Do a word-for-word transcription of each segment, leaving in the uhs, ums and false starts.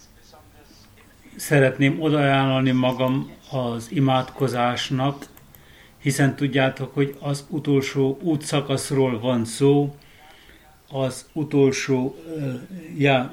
Szeretném odaajánlani magam az imádkozásnak, hiszen tudjátok, hogy az utolsó útszakaszról van szó, az utolsó uh, já,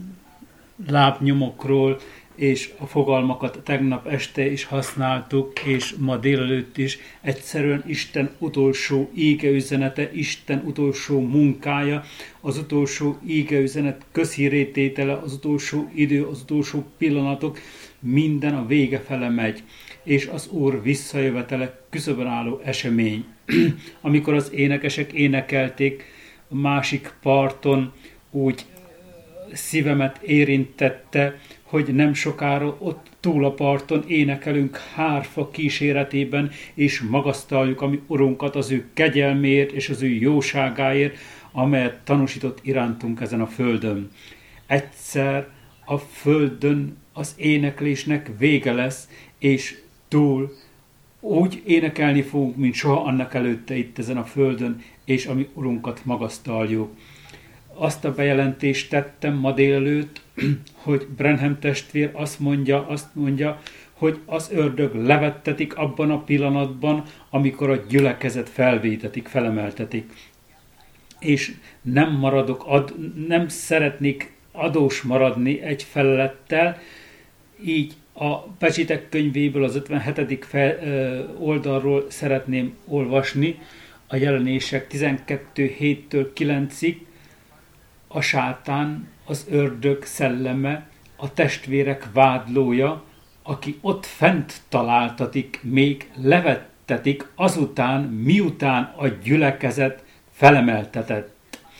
lábnyomokról, és a fogalmakat tegnap este is használtuk, és ma délelőtt is. Egyszerűen Isten utolsó égeüzenete, Isten utolsó munkája, az utolsó égeüzenet közhírététele, az utolsó idő, az utolsó pillanatok, minden a vége fele megy, és az Úr visszajövetele küszöbön álló esemény. Amikor az énekesek énekelték a másik parton, úgy szívemet érintette, hogy nem sokára ott túl a parton énekelünk hárfa kíséretében, és magasztaljuk a mi Urunkat az ő kegyelméért és az ő jóságáért, amelyet tanúsított irántunk ezen a földön. Egyszer a földön az éneklésnek vége lesz, és túl úgy énekelni fogunk, mint soha annak előtte itt ezen a földön, és a mi Urunkat magasztaljuk. Azt a bejelentést tettem ma délelőtt, hogy Branham testvér azt mondja, azt mondja, hogy az ördög levettetik abban a pillanatban, amikor a gyülekezet felvétetik, felemeltetik. És nem maradok, ad, nem szeretnék adós maradni egy felelettel, így a Pecsitek könyvéből az ötvenhetedik Fe, ö, oldalról szeretném olvasni, a Jelenések tizenkettő héttől kilencig, a sátán, az ördög szelleme, a testvérek vádlója, aki ott fent találtatik, még levettetik azután, miután a gyülekezet felemeltetett.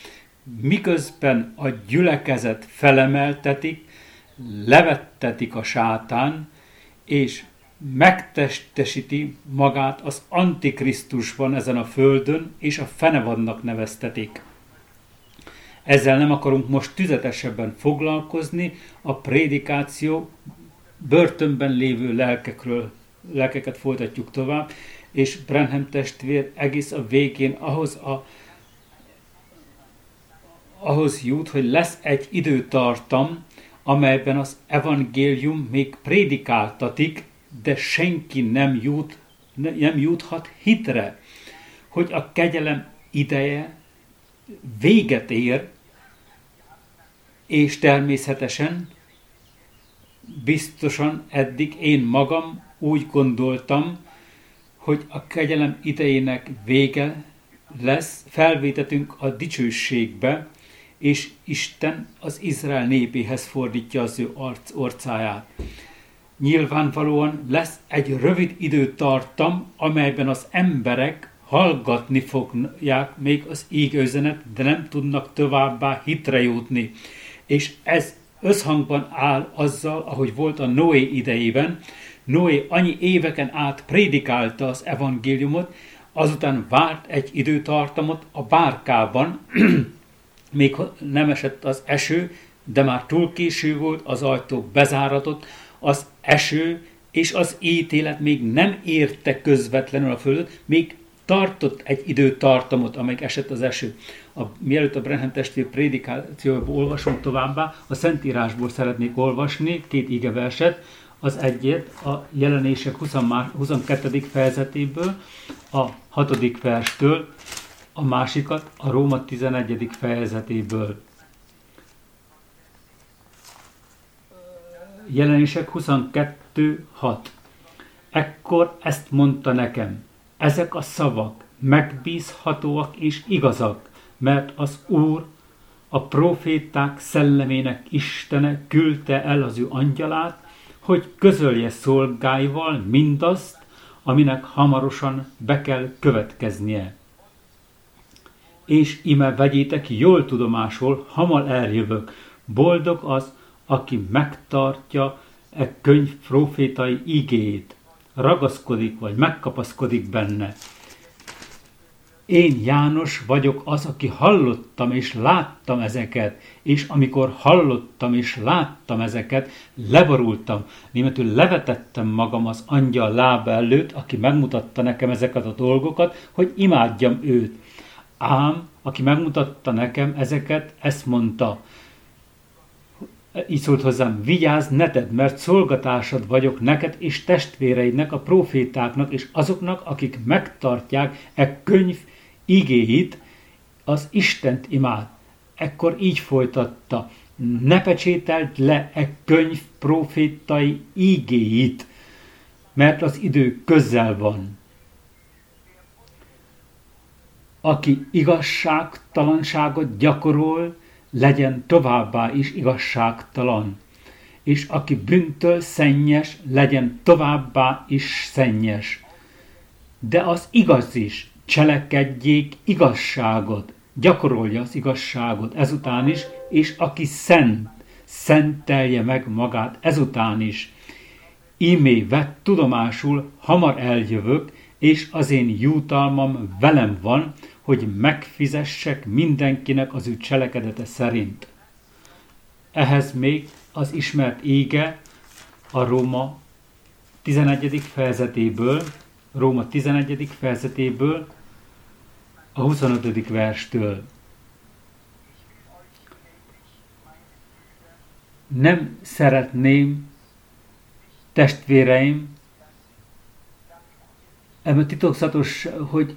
Miközben a gyülekezet felemeltetik, levettetik a sátán, és megtestesíti magát az Antikrisztusban ezen a földön, és a fenevadnak neveztetik. Ezzel nem akarunk most tüzetesebben foglalkozni, a prédikáció börtönben lévő lelkekről, lelkeket folytatjuk tovább, és Branham testvér egész a végén ahhoz, a, ahhoz jut, hogy lesz egy időtartam, amelyben az evangélium még prédikáltatik, de senki nem, jut, nem juthat hitre, hogy a kegyelem ideje véget ér, és természetesen, biztosan eddig én magam úgy gondoltam, hogy a kegyelem idejének vége lesz, felvétetünk a dicsőségbe, és Isten az Izrael népéhez fordítja az ő arc, orcáját. Nyilvánvalóan lesz egy rövid időtartam, amelyben az emberek hallgatni fogják még az ígéüzenet, de nem tudnak továbbá hitre jutni. És ez összhangban áll azzal, ahogy volt a Noé idejében. Noé annyi éveken át prédikálta az evangéliumot, azután várt egy időtartamot a bárkában, még nem esett az eső, de már túl késő volt, az ajtó bezáratott, az eső és az ítélet még nem érte közvetlenül a földöt, még tartott egy időtartamot, amelyik esett az eső. A, mielőtt a Branham testvér prédikációból olvasunk továbbá, a Szentírásból szeretnék olvasni két igeverset, az egyet a Jelenések huszonkettedik fejezetéből, a hatodik verstől, a másikat a Róma tizenegyedik fejezetéből. Jelenések huszonkettő hat. Ekkor ezt mondta nekem: ezek a szavak megbízhatóak és igazak, mert az Úr, a próféták szellemének Istene küldte el az ő angyalát, hogy közölje szolgáival mindazt, aminek hamarosan be kell következnie. És ime vegyétek jól tudomásul, hamar eljövök. Boldog az, aki megtartja e könyv prófétai igéjét, ragaszkodik vagy megkapaszkodik benne. Én, János, vagyok az, aki hallottam és láttam ezeket, és amikor hallottam és láttam ezeket, leborultam, németül levetettem magam az angyal lába előtt, aki megmutatta nekem ezeket a dolgokat, hogy imádjam őt. Ám, aki megmutatta nekem ezeket, ezt mondta: így szólt hozzám, vigyázz, ne tedd, mert szolgatársad vagyok neked és testvéreidnek, a profétáknak és azoknak, akik megtartják e könyv igéit, az Istent imád. Ekkor így folytatta, ne pecsételd le e könyv profétai igéit, mert az idő közel van. Aki igazságtalanságot gyakorol, legyen továbbá is igazságtalan, és aki bűntől szennyes, legyen továbbá is szennyes. De az igaz is, cselekedjék igazságot, gyakorolja az igazságot ezután is, és aki szent, szentelje meg magát ezután is. Ímé vett tudomásul, hamar eljövök, és az én jutalmam velem van, hogy megfizessek mindenkinek az ő cselekedete szerint. Ehhez még az ismert ége a Róma tizenegyedik fejezetéből, Róma tizenegyedik fejezetéből, a huszonötödik verstől. Nem szeretném, testvéreim, ebben titokzatos, hogy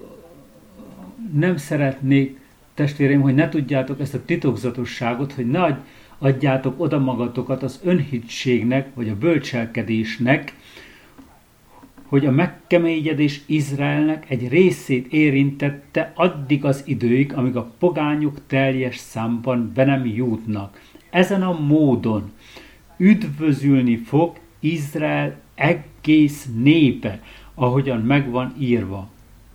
nem szeretnék, testvéreim, hogy ne tudjátok ezt a titokzatosságot, hogy ne adjátok oda magatokat az önhitségnek, vagy a bölcselkedésnek, hogy a megkeményedés Izraelnek egy részét érintette addig az időig, amíg a pogányok teljes számban be nem jutnak. Ezen a módon üdvözülni fog Izrael egész népe, ahogyan meg van írva.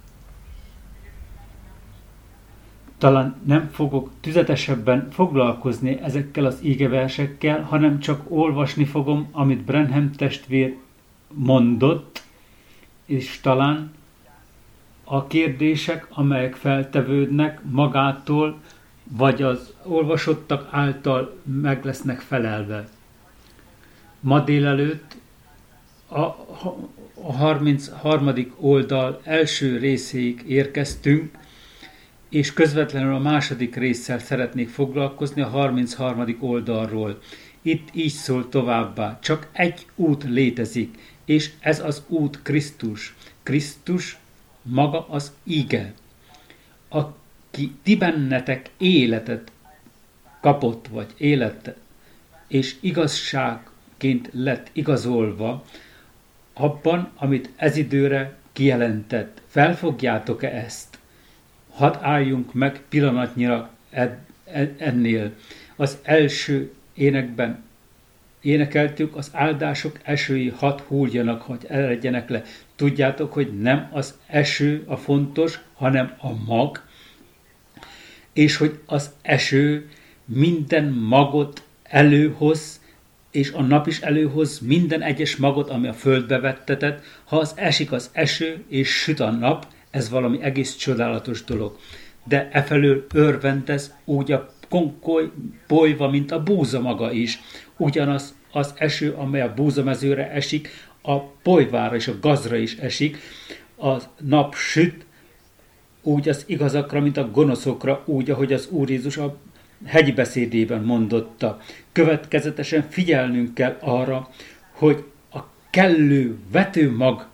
Talán nem fogok tüzetesebben foglalkozni ezekkel az ígeversekkel, hanem csak olvasni fogom, amit Branham testvér mondott, és talán a kérdések, amelyek feltevődnek magától, vagy az olvasottak által meg lesznek felelve. Ma délelőtt a, a harmincharmadik oldal első részéig érkeztünk, és közvetlenül a második résszel szeretnék foglalkozni a harmincharmadik oldalról. Itt így szól továbbá, csak egy út létezik, és ez az út Krisztus. Krisztus maga az ige, aki ti bennetek életet kapott, vagy életet, és igazságként lett igazolva, abban, amit ez időre kijelentett. Felfogjátok-e ezt? Hadd álljunk meg pillanatnyira ennél. Az első énekben énekeltük, az áldások esői hadd hulljanak, hogy eredjenek le. Tudjátok, hogy nem az eső a fontos, hanem a mag, és hogy az eső minden magot előhoz, és a nap is előhoz minden egyes magot, ami a földbe vettetett. Ha az esik az eső, és süt a nap, ez valami egész csodálatos dolog. De efelől örvendez úgy a konkoly bolyva, mint a búza maga is. Ugyanaz az eső, amely a búzamezőre esik, a bolyvára és a gazra is esik. A nap süt úgy az igazakra, mint a gonoszokra, úgy, ahogy az Úr Jézus a hegyi beszédében mondotta. Következetesen figyelnünk kell arra, hogy a kellő vetőmag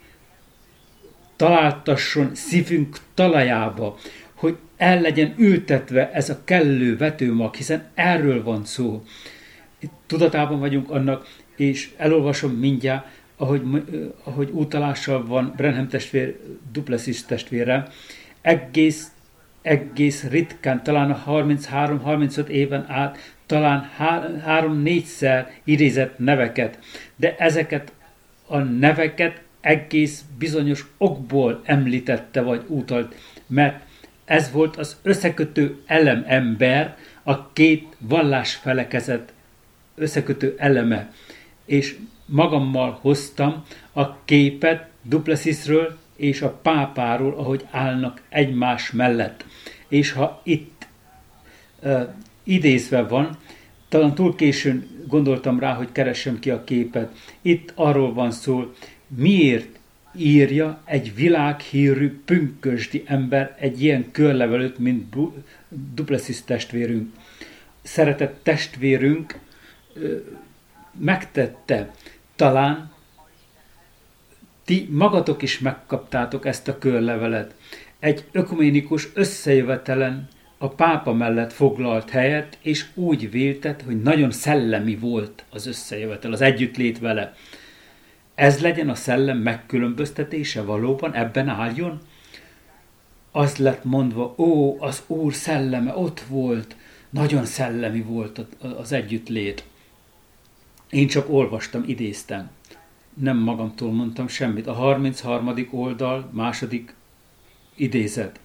találtasson szívünk talajába, hogy el legyen ültetve ez a kellő vetőmag, hiszen erről van szó. Itt tudatában vagyunk annak, és elolvasom mindjárt, ahogy, ahogy utalással van Branham testvér, Duplessis testvére, egész, egész ritkán, talán a harminchárom-harmincöt éven át, talán három-négyszer idézett neveket, de ezeket a neveket egész bizonyos okból említette vagy utalt, mert ez volt az összekötő elem ember, a két vallásfelekezet összekötő eleme. És magammal hoztam a képet Duplessisről és a pápáról, ahogy állnak egymás mellett. És ha itt uh, idézve van, talán túl későn gondoltam rá, hogy keressem ki a képet. Itt arról van szó, miért írja egy világhírű pünkösdi ember egy ilyen körlevelőt, mint Duplessis testvérünk. szeretett testvérünk megtette. Talán ti magatok is megkaptátok ezt a körlevelet. Egy ökuménikus összejövetelen a pápa mellett foglalt helyet, és úgy vélted, hogy nagyon szellemi volt az összejövetel, az együttlét vele. Ez legyen a szellem megkülönböztetése valóban, ebben álljon? Az lett mondva, ó, az Úr szelleme ott volt, nagyon szellemi volt az együttlét. Én csak olvastam, idéztem. Nem magamtól mondtam semmit. A harmincharmadik oldal, második idézet.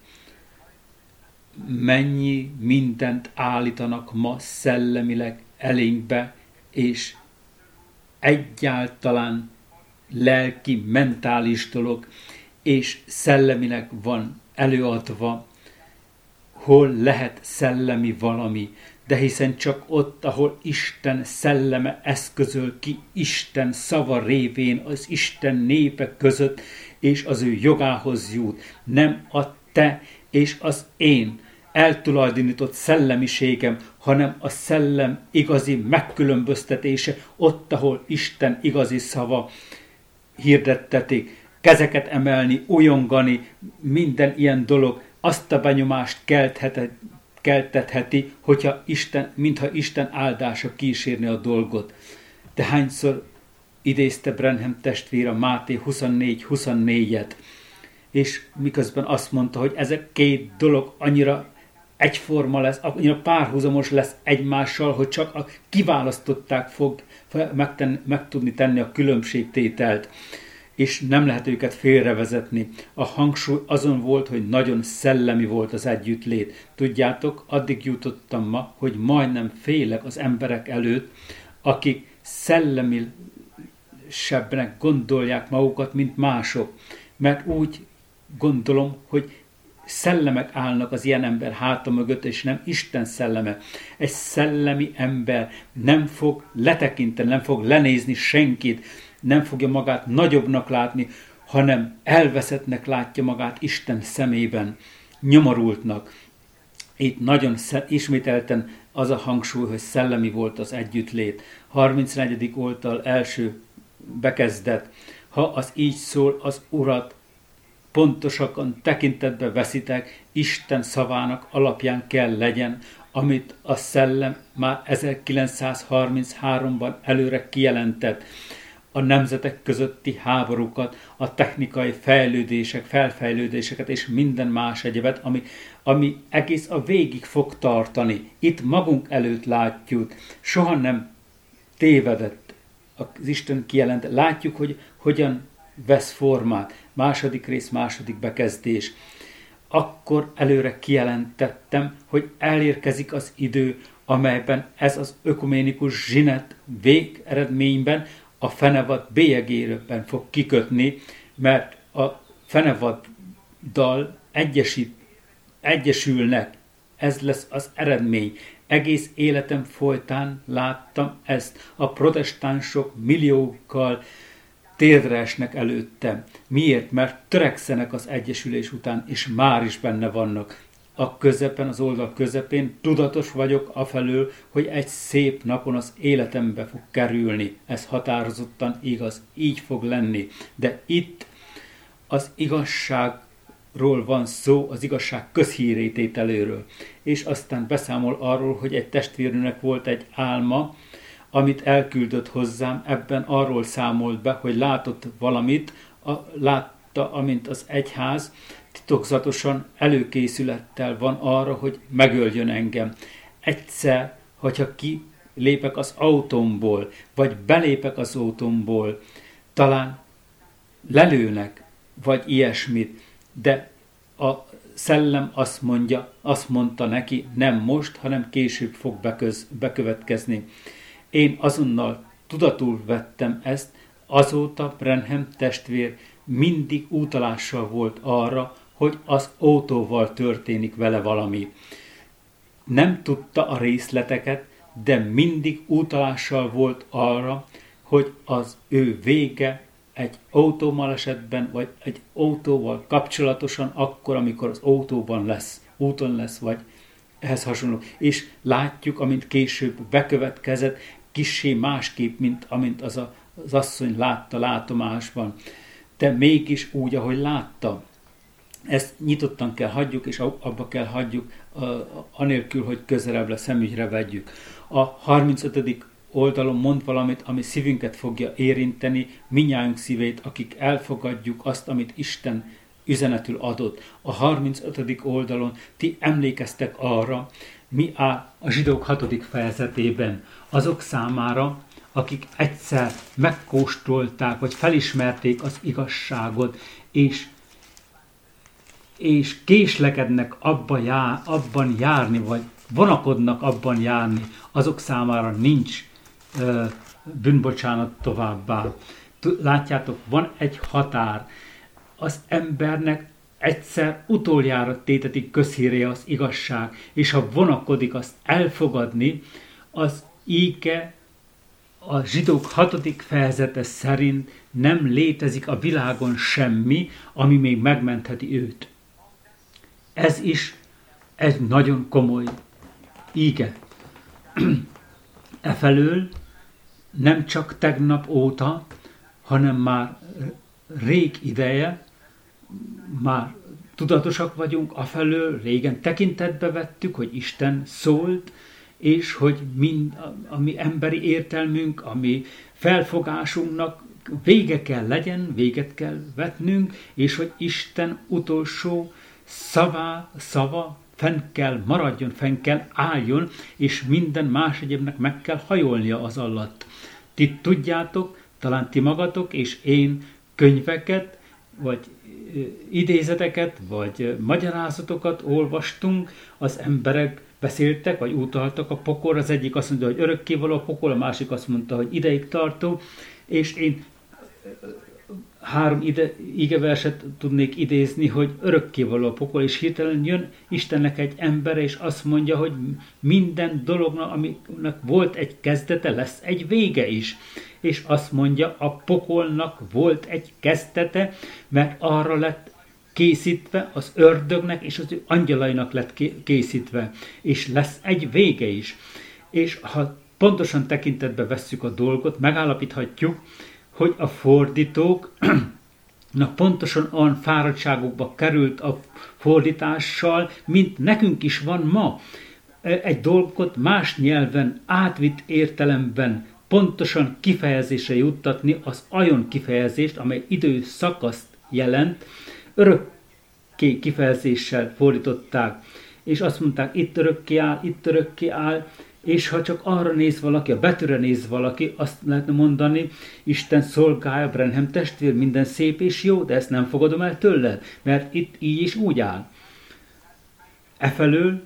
Mennyi mindent állítanak ma szellemileg elénkbe, és egyáltalán lelki, mentális dolog, és szellemileg van előadva, hol lehet szellemi valami, de hiszen csak ott, ahol Isten szelleme eszközöl ki Isten szava révén az Isten népe között, és az ő jogához jut, nem a te és az én eltulajdonított szellemiségem, hanem a szellem igazi megkülönböztetése, ott, ahol Isten igazi szava hirdettetik, kezeket emelni, újongani, minden ilyen dolog azt a benyomást keltetheti, hogyha Isten, mintha Isten áldása kísérni a dolgot. De hányszor idézte Branham testvér a Máté huszonnégy huszonnégyet, és miközben azt mondta, hogy ezek két dolog annyira egyforma lesz, annyira párhuzamos lesz egymással, hogy csak a kiválasztották fog megtenni, meg tudni tenni a különbségtételt, és nem lehet őket félrevezetni. A hangsúly azon volt, hogy nagyon szellemi volt az együttlét. Tudjátok, addig jutottam ma, hogy majdnem félek az emberek előtt, akik szellemisebbnek gondolják magukat, mint mások. Mert úgy gondolom, hogy szellemek állnak az ilyen ember háta mögött, és nem Isten szelleme. Egy szellemi ember nem fog letekinteni, nem fog lenézni senkit, nem fogja magát nagyobbnak látni, hanem elveszettnek látja magát Isten szemében, nyomorultnak. Itt nagyon ismételten az a hangsúly, hogy szellemi volt az együttlét. harmincnegyedik oldal első bekezdett. Ha az így szól az Urat, pontosakan tekintetbe veszitek, Isten szavának alapján kell legyen, amit a szellem már ezerkilencszázharmincháromban előre kijelentett. A nemzetek közötti háborúkat, a technikai fejlődések, felfejlődéseket és minden más egyebet, ami, ami egész a végig fog tartani. Itt magunk előtt látjuk, soha nem tévedett az Isten kijelent. Látjuk, hogy hogyan vesz formát. Második rész, második bekezdés. Akkor előre kijelentettem, hogy elérkezik az idő, amelyben ez az ökuménikus zsinet végeredményben a fenevad bélyegében fog kikötni, mert a fenevaddal egyesít, egyesülnek. Ez lesz az eredmény. Egész életem folytán láttam ezt. A protestánsok milliókkal térdre esnek előtte. Miért? Mert törekszenek az egyesülés után, és már is benne vannak. A közepen, az oldal közepén tudatos vagyok afelől, hogy egy szép napon az életembe fog kerülni. Ez határozottan igaz, így fog lenni. De itt az igazságról van szó, az igazság közhírétételéről. És aztán beszámol arról, hogy egy testvérnőnek volt egy álma, amit elküldött hozzám, ebben arról számolt be, hogy látott valamit, a, látta, amint az egyház titokzatosan előkészülettel van arra, hogy megöljön engem. Egyszer, hogyha kilépek az autómból, vagy belépek az autómból, talán lelőnek, vagy ilyesmit, de a szellem azt mondja, azt mondta neki, nem most, hanem később fog beköz, bekövetkezni. Én azonnal tudatul vettem ezt, azóta Branham testvér mindig utalással volt arra, hogy az autóval történik vele valami. Nem tudta a részleteket, de mindig utalással volt arra, hogy az ő vége egy autóbalesetben, vagy egy autóval kapcsolatosan akkor, amikor az autóban lesz, úton lesz, vagy ehhez hasonló. És látjuk, amint később bekövetkezett, kissé másképp, mint amint az, a, az asszony látta látomásban. De mégis úgy, ahogy látta. Ezt nyitottan kell hagyjuk, és abba kell hagyjuk, anélkül, hogy közelebb le szemügyre vegyük. A harmincötödik oldalon mond valamit, ami szívünket fogja érinteni, mindnyájunk szívét, akik elfogadjuk azt, amit Isten üzenetül adott. A harmincötödik oldalon ti emlékeztek arra, mi áll a zsidók hatodik fejezetében. Azok számára, akik egyszer megkóstolták, vagy felismerték az igazságot, és, és késlekednek abban, jár, abban járni, vagy vonakodnak abban járni, azok számára nincs uh, bűnbocsánat továbbá. Látjátok, van egy határ. Az embernek egyszer utoljára tétetik közhíré az igazság, és ha vonakodik azt elfogadni, az íge a zsidók hatodik fejezete szerint nem létezik a világon semmi, ami még megmentheti őt. Ez is egy nagyon komoly íge. Efelől nem csak tegnap óta, hanem már rég ideje, már tudatosak vagyunk afelől, régen tekintetbe vettük, hogy Isten szólt, és hogy mind, a mi emberi értelmünk, a mi felfogásunknak vége kell legyen, véget kell vetnünk, és hogy Isten utolsó szavá, szava fenn kell maradjon, fenn kell álljon, és minden más egyébnek meg kell hajolnia az alatt. Ti tudjátok, talán ti magatok és én könyveket, vagy idézeteket, vagy magyarázatokat olvastunk, az emberek beszéltek, vagy utaltak a pokol, az egyik azt mondta, hogy örökkévaló a pokol, a másik azt mondta, hogy ideig tartó, és én három ide, igeverset tudnék idézni, hogy örökkévaló a pokol, és hirtelen jön Istennek egy embere, és azt mondja, hogy minden dolognak, aminek volt egy kezdete, lesz egy vége is. És azt mondja, a pokolnak volt egy kezdete, mert arra lett készítve, az ördögnek és az ő angyalainak lett készítve, és lesz egy vége is. És ha pontosan tekintetbe vesszük a dolgot, megállapíthatjuk, hogy a fordítóknak pontosan olyan fáradtságokba került a fordítással, mint nekünk is van ma. Egy dolgot más nyelven, átvitt értelemben pontosan kifejezésre juttatni az ajon kifejezést, amely időszakaszt jelent, örökké kifejezéssel fordították, és azt mondták, itt örökké áll, itt örökké áll, és ha csak arra néz valaki, a betűre néz valaki, azt lehetne mondani, Isten szolgálja, Branham testvér, minden szép és jó, de ezt nem fogadom el tőled, mert itt így és úgy áll. Efelől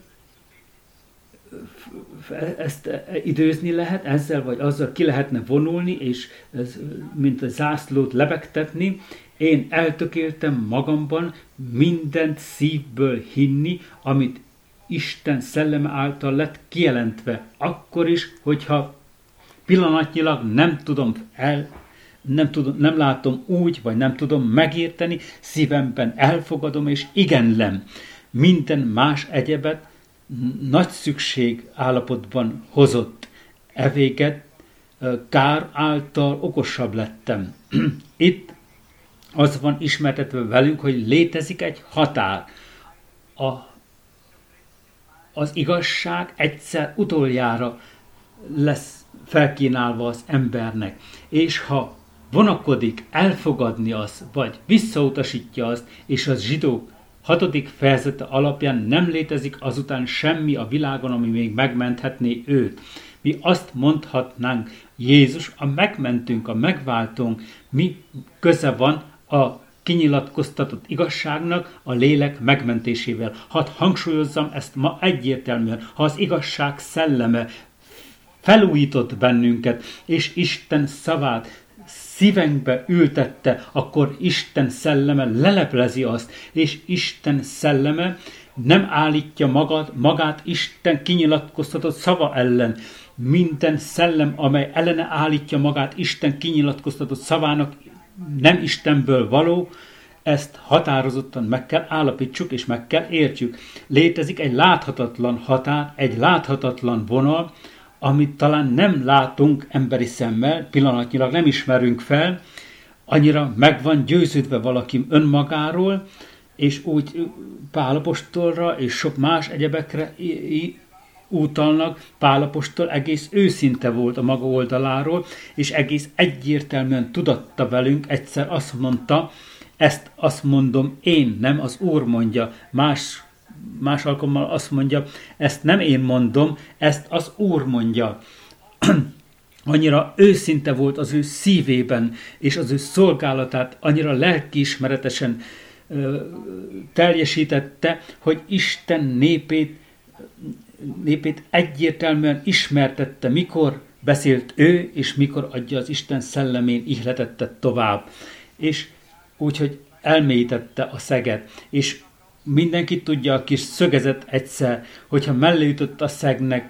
ezt időzni lehet, ezzel vagy azzal ki lehetne vonulni, és ez, mint a zászlót lebegtetni. Én eltökéltem magamban mindent szívből hinni, amit Isten szelleme által lett kijelentve. Akkor is, hogyha pillanatnyilag nem tudom el, nem, tudom, nem látom úgy, vagy nem tudom megérteni, szívemben elfogadom és igenlem. Minden más egyebet nagy szükség állapotban hozott. Evéget kár által okosabb lettem. Itt az van ismertetve velünk, hogy létezik egy határ. A, az igazság egyszer utoljára lesz felkínálva az embernek. És ha vonakodik elfogadni azt, vagy visszautasítja azt, és az zsidók hatodik fejezete alapján nem létezik azután semmi a világon, ami még megmenthetné őt. Mi azt mondhatnánk, Jézus a megmentünk, a megváltónk, mi köze van a kinyilatkoztatott igazságnak a lélek megmentésével. Hadd hangsúlyozzam ezt ma egyértelműen, ha az igazság szelleme felújított bennünket, és Isten szavát szívenkbe ültette, akkor Isten szelleme leleplezi azt, és Isten szelleme nem állítja magad, magát Isten kinyilatkoztatott szava ellen. Minden szellem, amely ellene állítja magát Isten kinyilatkoztatott szavának, nem Istenből való, Ezt határozottan meg kell állapítsuk, és meg kell értsük. Létezik egy láthatatlan határ, egy láthatatlan vonal, amit talán nem látunk emberi szemmel, pillanatnyilag nem ismerünk fel, annyira meg van győződve valaki önmagáról, és úgy Pál apostolra és sok más egyebekre utalnak. Pál apostol egész őszinte volt a maga oldaláról, és egész egyértelműen tudatta velünk, egyszer azt mondta, ezt azt mondom én, nem az Úr mondja. Más, más alkalommal azt mondja, ezt nem én mondom, ezt az Úr mondja. Annyira őszinte volt az ő szívében, és az ő szolgálatát annyira lelkiismeretesen ö, teljesítette, hogy Isten népét, népét egyértelműen ismertette, mikor beszélt ő, és mikor adja az Isten szellemén ihletette tovább. És úgyhogy elmélyítette a szeget, és mindenki tudja, a kis szögezet egyszer, hogyha mellé jutott a szegnek,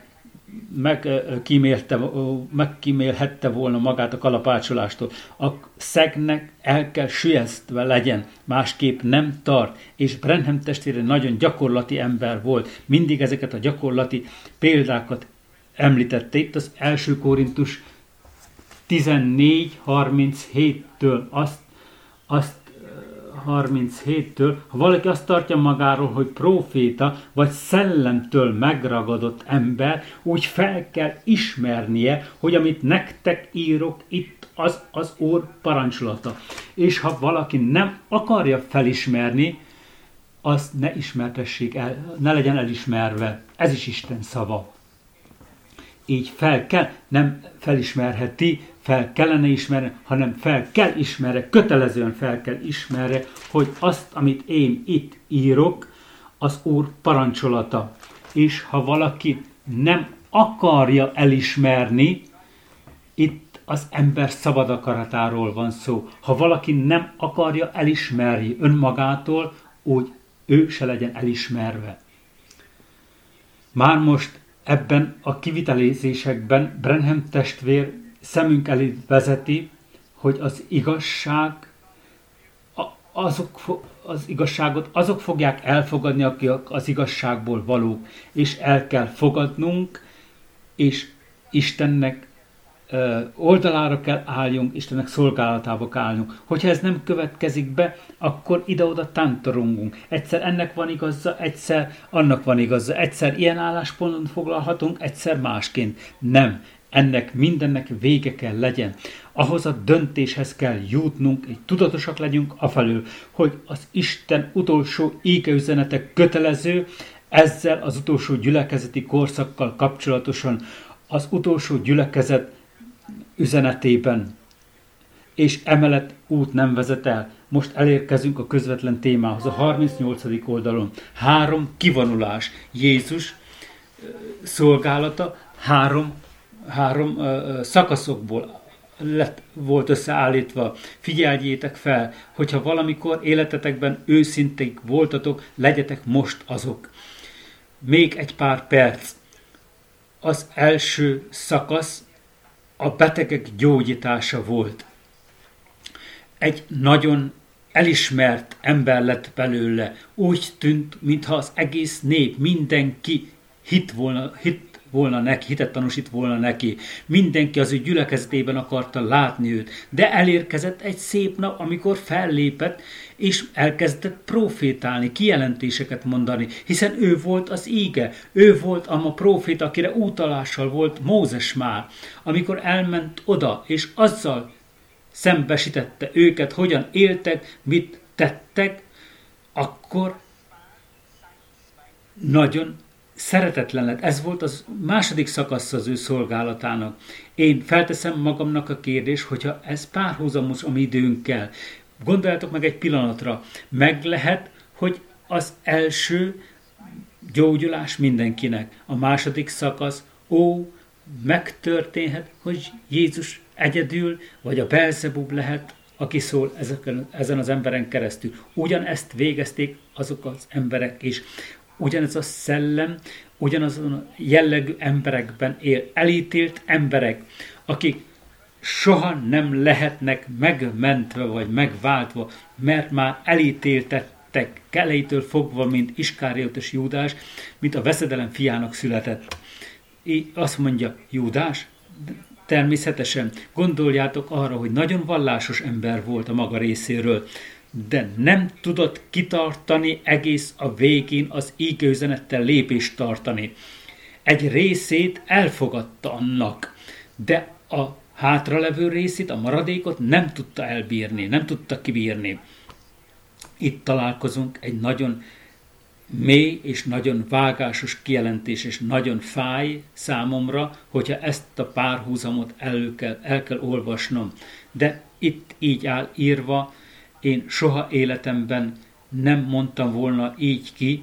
megkímélhette volna magát a kalapácsolástól. A szegnek el kell sülyeztve legyen, másképp nem tart. És Branham testvére nagyon gyakorlati ember volt. Mindig ezeket a gyakorlati példákat említette. Itt az első Korintus tizennégy harminchéttől azt, azt harminchéttől, ha valaki azt tartja magáról, hogy próféta, vagy szellemtől megragadott ember, úgy fel kell ismernie, hogy amit nektek írok, itt az az Úr parancsolata. És ha valaki nem akarja felismerni, azt ne ismertessék el, ne legyen elismerve. Ez is Isten szava. Így fel kell, nem felismerheti, fel kellene ismerni, hanem fel kell ismerni, kötelezően fel kell ismerni, hogy azt, amit én itt írok, az Úr parancsolata. És ha valaki nem akarja elismerni, itt az ember szabad akaratáról van szó. Ha valaki nem akarja elismerni önmagától, úgy ő se legyen elismerve. Már most ebben a kivitelezésekben Branham testvér szemünk elé vezeti, hogy az igazság, azok, az igazságot azok fogják elfogadni, akik az igazságból valók, és el kell fogadnunk, és Istennek oldalára kell álljunk, Istennek szolgálatába kell álljunk. Hogyha ez nem következik be, akkor ide-oda tántorongunk. Egyszer ennek van igaza, egyszer annak van igaza, egyszer ilyen állásponton foglalhatunk, egyszer másként. Nem. Ennek mindennek vége kell legyen. Ahhoz a döntéshez kell jutnunk, hogy tudatosak legyünk afelől, hogy az Isten utolsó égeüzenete kötelező, ezzel az utolsó gyülekezeti korszakkal kapcsolatosan az utolsó gyülekezet üzenetében. És emellett út nem vezet el. Most elérkezünk a közvetlen témához, a harmincnyolcadik oldalon. Három kivonulás. Jézus szolgálata három három uh, szakaszokból lett, volt összeállítva. Figyeljétek fel, hogyha valamikor életetekben őszinték voltatok, legyetek most azok. Még egy pár perc. Az első szakasz a betegek gyógyítása volt. Egy nagyon elismert ember lett belőle. Úgy tűnt, mintha az egész nép, mindenki hit volna, hit volna neki, hitet tanúsít volna neki. Mindenki az ő gyülekezetében akarta látni őt. De elérkezett egy szép nap, amikor fellépett, és elkezdett profétálni, kijelentéseket mondani, hiszen ő volt az íge, ő volt a proféta, akire utalással volt Mózes már, amikor elment oda, és azzal szembesítette őket, hogyan éltek, mit tettek, akkor nagyon szeretetlen lett. Ez volt az második szakasz az ő szolgálatának. Én felteszem magamnak a kérdést, hogyha ez párhuzamos a mi időnkkel. Gondoljátok meg egy pillanatra, meg lehet, hogy az első gyógyulás mindenkinek. A második szakasz, ó, megtörténhet, hogy Jézus egyedül, vagy a Belzebub lehet, aki szól ezeken, ezen az emberen keresztül. Ugyanezt végezték azok az emberek is. Ugyanez a szellem, ugyanazon a jellegű emberekben él. Elítélt emberek, akik soha nem lehetnek megmentve vagy megváltva, mert már elítéltettek elejétől fogva, mint Iskáriótos Júdás, mint a veszedelem fiának született. Így azt mondja Júdás, természetesen gondoljátok arra, hogy nagyon vallásos ember volt a maga részéről, de nem tudott kitartani egész a végén az ígőzenettel lépést tartani. Egy részét elfogadta annak, de a hátralevő részét, a maradékot nem tudta elbírni, nem tudta kibírni. Itt találkozunk egy nagyon mély és nagyon vágásos kijelentés, és nagyon fáj számomra, hogyha ezt a párhuzamot el kell, el kell olvasnom. De itt így áll írva, én soha életemben nem mondtam volna így ki,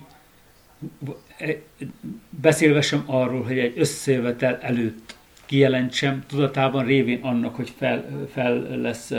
beszélve sem arról, hogy egy összejövetel előtt kijelentsem, tudatában révén annak, hogy fel, fel lesz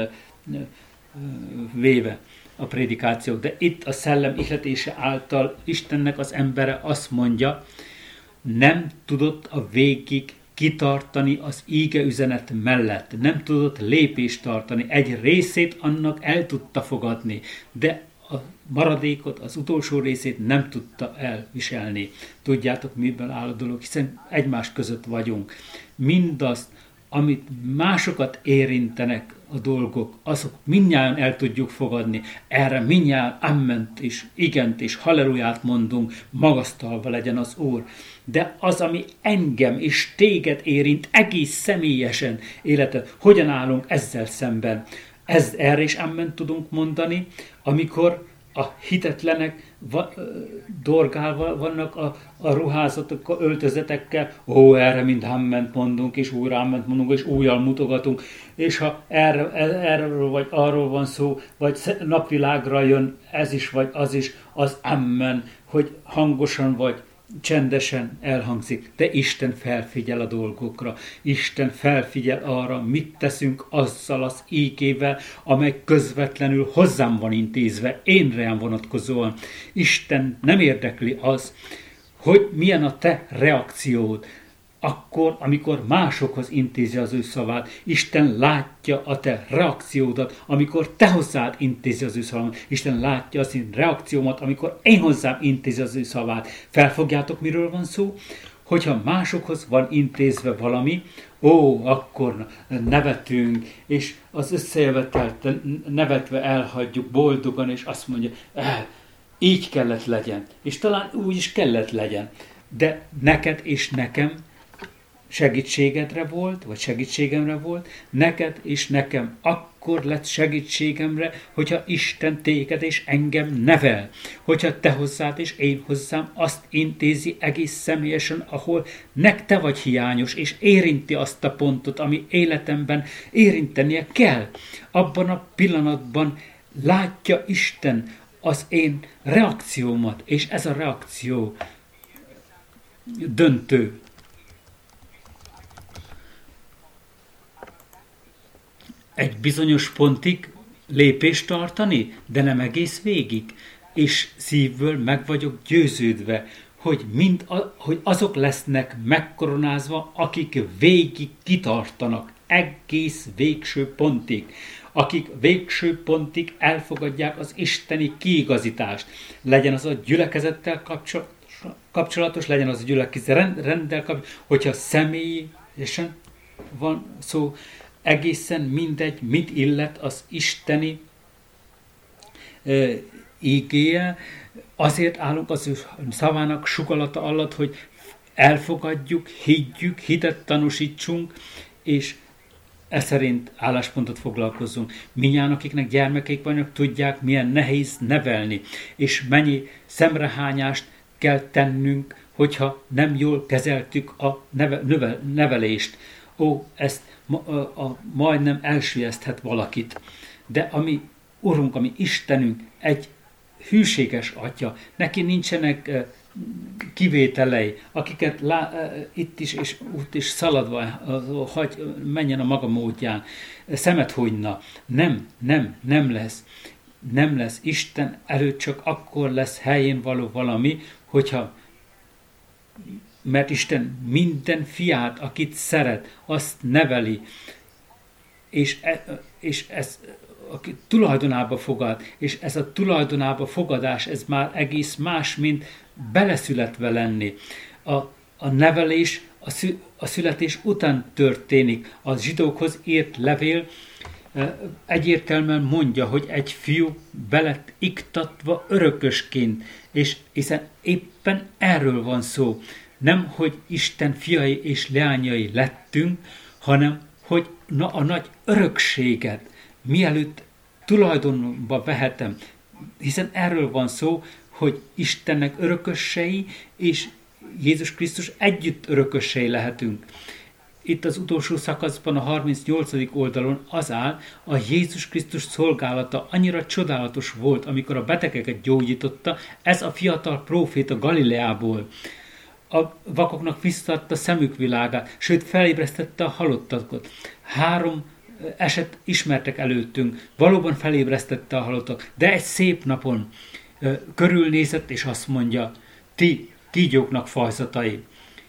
véve a prédikációk. De itt a szellem ihletése által Istennek az embere azt mondja, nem tudott a végig kitartani az íge üzenet mellett, nem tudott lépést tartani, egy részét annak el tudta fogadni, de a maradékot, az utolsó részét nem tudta elviselni. Tudjátok, miből áll a dolog, hiszen egymás között vagyunk. Mindazt, amit másokat érintenek a dolgok, azok mindnyájan el tudjuk fogadni. Erre mindnyájan amment és igent és halleluját mondunk, magasztalva legyen az Úr. De az, ami engem és téged érint egész személyesen életet, hogyan állunk ezzel szemben? Ez, erre is amment tudunk mondani, amikor a hitetlenek va, dorgálva vannak a, a ruházatok, a öltözetekkel, ó, erre mind amment mondunk, és újra amment mondunk, és újjal mutogatunk, és ha erre, erről vagy arról van szó, vagy napvilágra jön ez is, vagy az is, az amen, hogy hangosan vagy csendesen elhangzik, de Isten felfigyel a dolgokra. Isten felfigyel arra, mit teszünk azzal az ígével, amely közvetlenül hozzám van intézve, én rám vonatkozóan. Isten nem érdekli az, hogy milyen a te reakciód. Akkor, amikor másokhoz intézi az ő szavát, Isten látja a te reakciódat, amikor te hozzád intézi az ő szavát. Isten látja az én reakciómat, amikor én hozzám intézi az ő szavát. Felfogjátok, miről van szó? Hogyha másokhoz van intézve valami, ó, akkor nevetünk, és az összejövetelt nevetve elhagyjuk boldogan, és azt mondja, eh, így kellett legyen. És talán úgy is kellett legyen. De neked és nekem segítségedre volt, vagy segítségemre volt, neked és nekem akkor lett segítségemre, hogyha Isten téged és engem nevel, hogyha te hozzád és én hozzám azt intézi egész személyesen, ahol nek te vagy hiányos, és érinti azt a pontot, ami életemben érintenie kell. Abban a pillanatban látja Isten az én reakciómat, és ez a reakció döntő. Egy bizonyos pontig lépést tartani, de nem egész végig, és szívből meg vagyok győződve, hogy, mind a, hogy azok lesznek megkoronázva, akik végig kitartanak, egész végső pontig, akik végső pontig elfogadják az isteni kiigazítást. Legyen az a gyülekezettel kapcsolatos, legyen az a gyülekezet renddel kapcsolatos, hogyha személyesen van szó, egészen mindegy, mit illet az isteni e, ígéje, azért állunk az ő szavának sugallata alatt, hogy elfogadjuk, higgyük, hitet tanúsítsunk, és e szerint álláspontot foglalkozzunk. Mindnyájan, akiknek gyermekeik vannak, tudják, milyen nehéz nevelni, és mennyi szemrehányást kell tennünk, hogyha nem jól kezeltük a neve, növe, nevelést. Ó, ezt ma, a, a, majdnem elsüllyeszthet valakit. De ami Urunk, ami Istenünk, egy hűséges Atya, neki nincsenek uh, kivételei, akiket lá, uh, itt is és ott is szaladva uh, hagy, menjen a maga módján, szemet hunyna. Nem, nem, nem lesz. Nem lesz. Isten előtt csak akkor lesz helyén való valami, hogyha mert Isten minden fiát, akit szeret, azt neveli. és, és ez aki tulajdonába fogad, és ez a tulajdonába fogadás, ez már egész más, mint beleszületve lenni. A, a nevelés a, szü, a születés után történik. A zsidókhoz írt levél egyértelműen mondja, hogy egy fiú belett iktatva örökösként, és hiszen éppen erről van szó. Nem, hogy Isten fiai és leányai lettünk, hanem, hogy na, a nagy örökséget mielőtt tulajdonba vehetem. Hiszen erről van szó, hogy Istennek örökösei, és Jézus Krisztus együtt örökösei lehetünk. Itt az utolsó szakaszban, a harmincnyolcadik oldalon az áll, a Jézus Krisztus szolgálata annyira csodálatos volt, amikor a betegeket gyógyította, ez a fiatal próféta Galileából. A vakoknak visszaadta szemük világát, sőt felébresztette a halottakat. Három eset ismertek előttünk, valóban felébresztette a halottak, de egy szép napon ö, körülnézett, és azt mondja, ti kígyóknak fajzatai.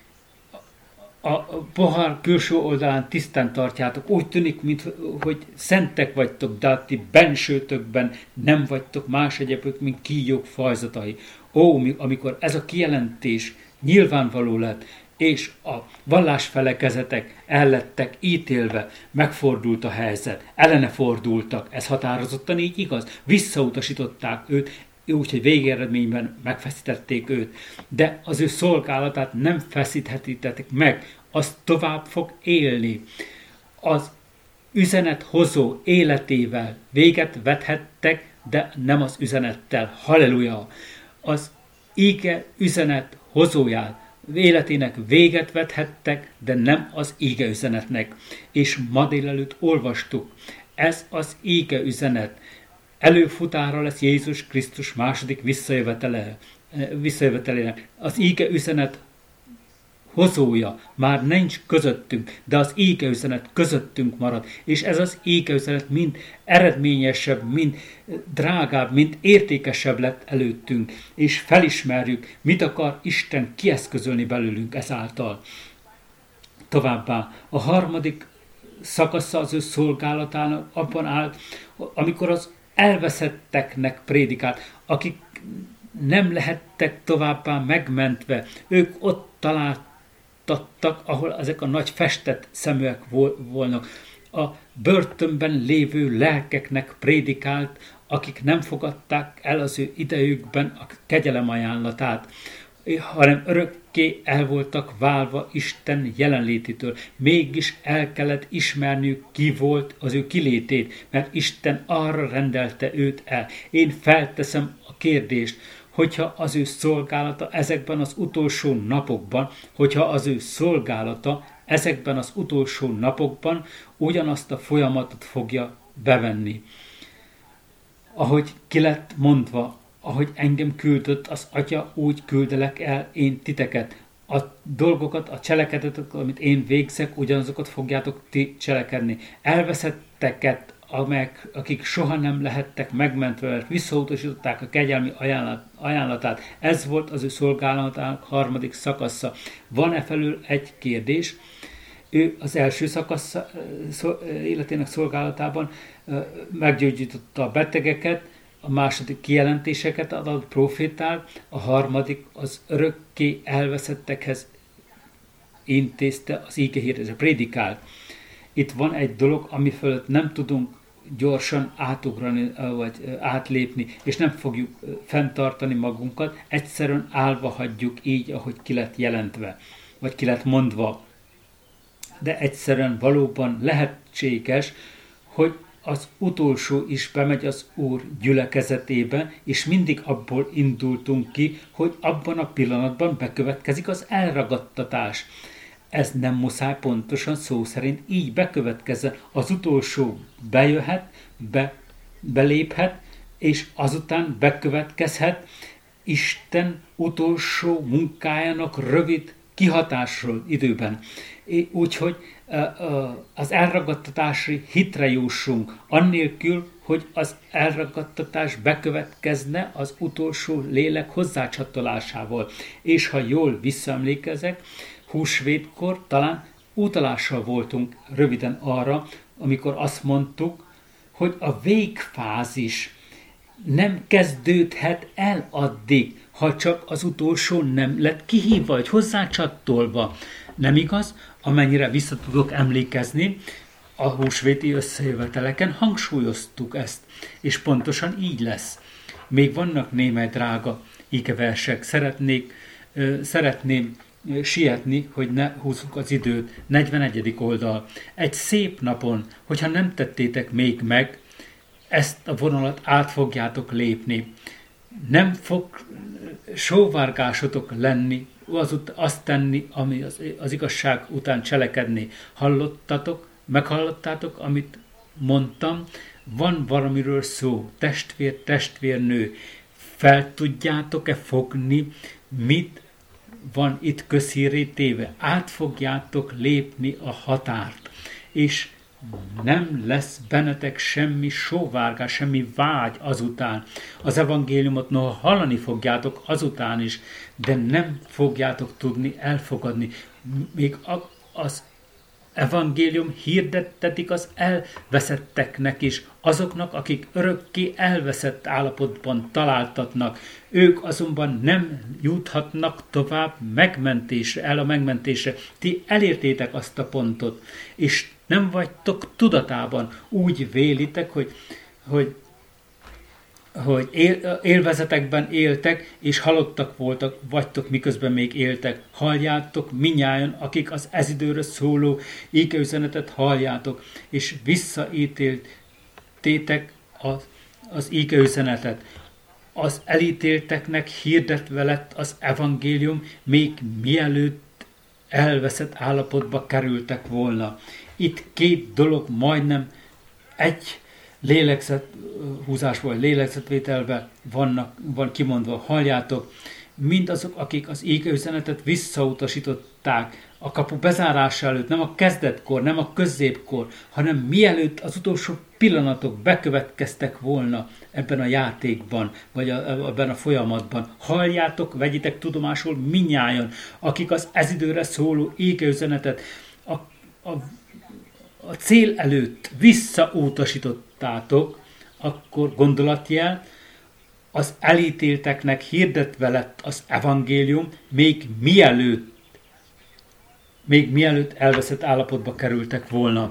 A, a pohár külső oldalán tisztán tartjátok, úgy tűnik, mint hogy szentek vagytok, de ti bensőtökben nem vagytok más egyebek, mint kígyók fajzatai. Ó, amikor ez a kijelentés nyilvánvaló lett, és a vallásfelekezetek ellettek ítélve, megfordult a helyzet, ellene fordultak, ez határozottan így igaz, visszautasították őt, úgyhogy végeredményben megfeszítették őt, de az ő szolgálatát nem feszíthetitek meg, az tovább fog élni. Az üzenethozó életével véget vethettek, de nem az üzenettel. Halleluja! Az íge üzenet hozóját életének véget vethettek, de nem az íge üzenetnek. És ma délelőtt olvastuk, ez az íge üzenet. Előfutára lesz Jézus Krisztus második visszajövetele, visszajövetelének. Az íge üzenet hozója már nincs közöttünk, de az íge üzenet közöttünk marad, és ez az íge üzenet mind eredményesebb, mind drágább, mind értékesebb lett előttünk, és felismerjük, mit akar Isten kieszközölni belőlünk ezáltal. Továbbá a harmadik szakasza az ő szolgálatának abban állt, amikor az elveszetteknek prédikált, akik nem lehettek továbbá megmentve, ők ott találtattak, ahol ezek a nagy festett szeműek volnak. A börtönben lévő lelkeknek prédikált, akik nem fogadták el az ő idejükben a kegyelem ajánlatát, hanem örökké el voltak válva Isten jelenlétitől. Mégis el kellett ismerniük, ki volt az ő kilétét, mert Isten arra rendelte őt el. Én felteszem a kérdést, hogyha az ő szolgálata ezekben az utolsó napokban, hogyha az ő szolgálata ezekben az utolsó napokban ugyanazt a folyamatot fogja bevenni. Ahogy ki lett mondva, ahogy engem küldött az Atya, úgy küldelek el én titeket. A dolgokat, a cselekedetet, amit én végzek, ugyanazokat fogjátok ti cselekedni. Elveszetteket, amelyek, akik soha nem lehettek megmentve, mert visszautasították a kegyelmi ajánlat, ajánlatát. Ez volt az ő szolgálatának harmadik szakasza. Van-e felül egy kérdés? Ő az első szakasz életének szolgálatában meggyógyította a betegeket, a második kijelentéseket adott profétál, a harmadik az örökké elveszettekhez intézte az ígéhirdetést, prédikált. Itt van egy dolog, ami fölött nem tudunk gyorsan átugrani, vagy átlépni, és nem fogjuk fenntartani magunkat, egyszerűen állva hagyjuk így, ahogy ki lett jelentve, vagy ki lett mondva. De egyszerűen valóban lehetséges, hogy az utolsó is bemegy az Úr gyülekezetébe, és mindig abból indultunk ki, hogy abban a pillanatban bekövetkezik az elragadtatás. Ez nem muszáj pontosan szó szerint így bekövetkezzen. Az utolsó bejöhet, be, beléphet, és azután bekövetkezhet Isten utolsó munkájának rövid kihatásról időben. Úgyhogy az elragadtatási hitre jussunk, annélkül, hogy az elragadtatás bekövetkezne az utolsó lélek hozzácsatolásával. És ha jól visszaemlékezek, húsvétkor talán utalással voltunk röviden arra, amikor azt mondtuk, hogy a végfázis nem kezdődhet el addig, ha csak az utolsó nem lett kihívva, vagy hozzácsatolva. Nem igaz? Amennyire vissza tudok emlékezni, a húsvéti összejöveteleken hangsúlyoztuk ezt, és pontosan így lesz. Még vannak némely drága igeversek, szeretnék, szeretném sietni, hogy ne húzzuk az időt. negyvenegyedik oldal. Egy szép napon, hogyha nem tettétek még meg, ezt a vonalat át fogjátok lépni. Nem fog sóvárgásotok lenni, az, azt tenni, ami az, az igazság után cselekedni. Hallottatok, meghallottátok, amit mondtam? Van valamiről szó, testvér, testvérnő. Fel tudjátok-e fogni, mit van itt közhírré téve? Át fogjátok lépni a határt, és nem lesz bennetek semmi sóvárgás, semmi vágy azután. Az evangéliumot noha hallani fogjátok azután is, de nem fogjátok tudni elfogadni. Még az evangélium hirdettetik az elveszetteknek is, azoknak, akik örökké elveszett állapotban találtatnak. Ők azonban nem juthatnak tovább megmentésre, el a megmentésre. Ti elértétek azt a pontot, és nem vagytok tudatában. Úgy vélitek, hogy, hogy, hogy él, élvezetekben éltek, és halottak voltak, vagytok, miközben még éltek. Halljátok minnyájan, akik az ezidőre szóló ígeüzenetet halljátok, és visszaítéltétek az, az ígeüzenetet. Az elítélteknek hirdetve lett az evangélium, még mielőtt elveszett állapotba kerültek volna. Itt két dolog majdnem egy lélegzethúzásból, lélegzetvételben vannak, van kimondva. Halljátok, mindazok, akik az ígeüzenetet visszautasították a kapu bezárása előtt, nem a kezdetkor, nem a középkor, hanem mielőtt az utolsó pillanatok bekövetkeztek volna ebben a játékban, vagy a, ebben a folyamatban. Halljátok, vegyitek tudomásul minnyájan, akik az ezidőre szóló ígeüzenetet a, a, a cél előtt visszautasítottátok, akkor gondolatjel, az elítélteknek hirdetve lett az evangélium, még mielőtt, még mielőtt elveszett állapotba kerültek volna.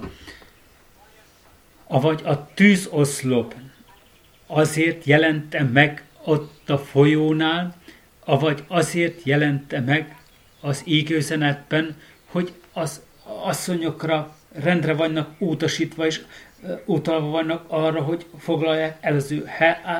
Avagy a tűzoszlop azért jelente meg ott a folyónál, avagy azért jelente meg az ígőzenetben, hogy az asszonyokra rendre vannak utasítva, és utalva vannak arra, hogy foglalják el az ő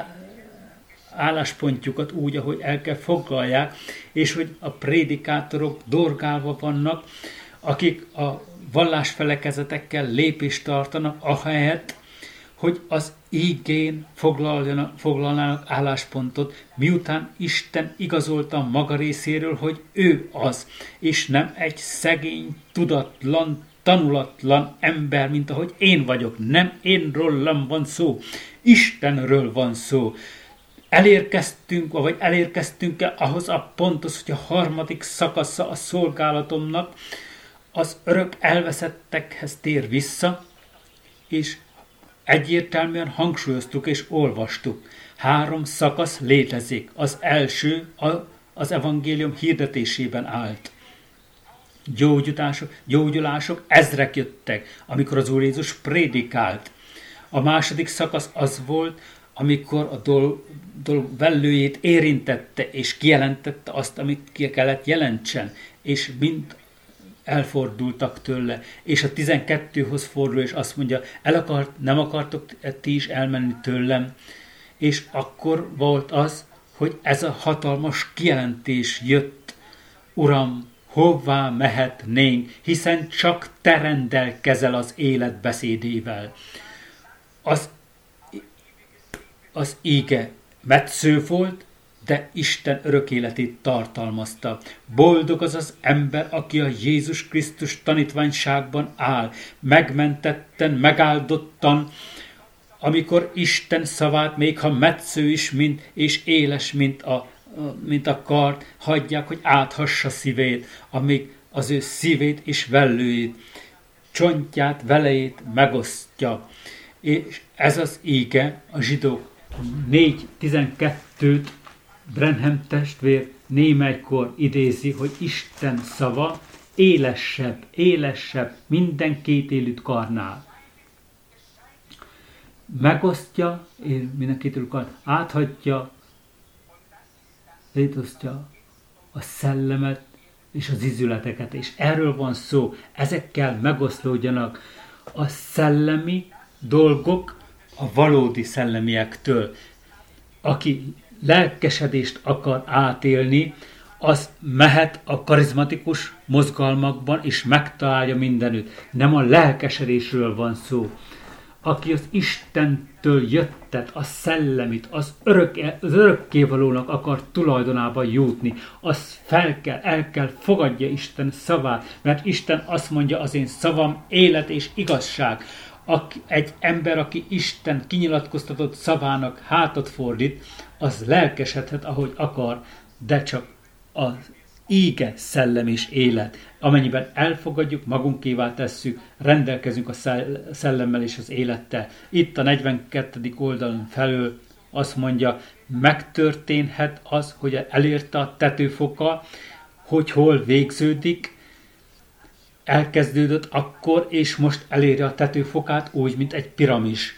álláspontjukat úgy, ahogy el kell foglalják, és hogy a prédikátorok dorgálva vannak, akik a vallásfelekezetekkel lépést tartanak, ahelyett, hogy az ígén foglalnának álláspontot, miután Isten igazolta maga részéről, hogy ő az, és nem egy szegény, tudatlan, tanulatlan ember, mint ahogy én vagyok. Nem én rólam van szó, Istenről van szó. Elérkeztünk, vagy elérkeztünk-e ahhoz a ponthoz, hogy a harmadik szakasza a szolgálatomnak az örök elveszettekhez tér vissza, és egyértelműen hangsúlyoztuk és olvastuk. Három szakasz létezik. Az első az evangélium hirdetésében állt. Gyógyulások, gyógyulások ezrek jöttek, amikor az Úr Jézus prédikált. A második szakasz az volt, amikor a dolg, dolg vellőjét érintette, és kijelentette azt, amit ki kellett jelentsen, és mind elfordultak tőle, és a tizenkettőhöz fordul, és azt mondja, el akart, nem akartok ti is elmenni tőlem, és akkor volt az, hogy ez a hatalmas kijelentés jött, Uram, hová mehetnénk, hiszen csak te rendelkezel az élet beszédével. Az, az íge metsző volt, de Isten örök életét tartalmazta. Boldog az az ember, aki a Jézus Krisztus tanítványságban áll, megmentetten, megáldottan, amikor Isten szavát, még ha metsző is, mint, és éles, mint a, mint a kard, hagyják, hogy áthassa szívét, amíg az ő szívét és vellőjét. csontját, velejét megosztja. És ez az ége, a zsidók négy tizenkettőt Branham testvér némelykor idézi, hogy Isten szava élesebb, élesebb minden kétélű karnál. Megosztja, minden kétélű karnál, áthagyja, létosztja a szellemet és az ízületeket. És erről van szó, ezekkel megoszlódjanak a szellemi dolgok a valódi szellemiektől. Aki lelkesedést akar átélni, az mehet a karizmatikus mozgalmakban, és megtalálja mindenütt. Nem a lelkesedésről van szó. Aki az Istentől jöttet, a szellemit, az, örök, az örökkévalónak akar tulajdonába jutni, az fel kell, el kell fogadja Isten szavát, mert Isten azt mondja, az én szavam élet és igazság. Aki, egy ember, aki Isten kinyilatkoztatott szavának hátat fordít, az lelkesedhet, ahogy akar, de csak az íge szellem és élet. Amennyiben elfogadjuk, magunkévá tesszük, rendelkezünk a szellemmel és az élettel. Itt a negyvenkettedik oldalon felül azt mondja, megtörténhet az, hogy elérte a tetőfoka, hogy hol végződik, elkezdődött akkor, és most eléri a tetőfokát úgy, mint egy piramis.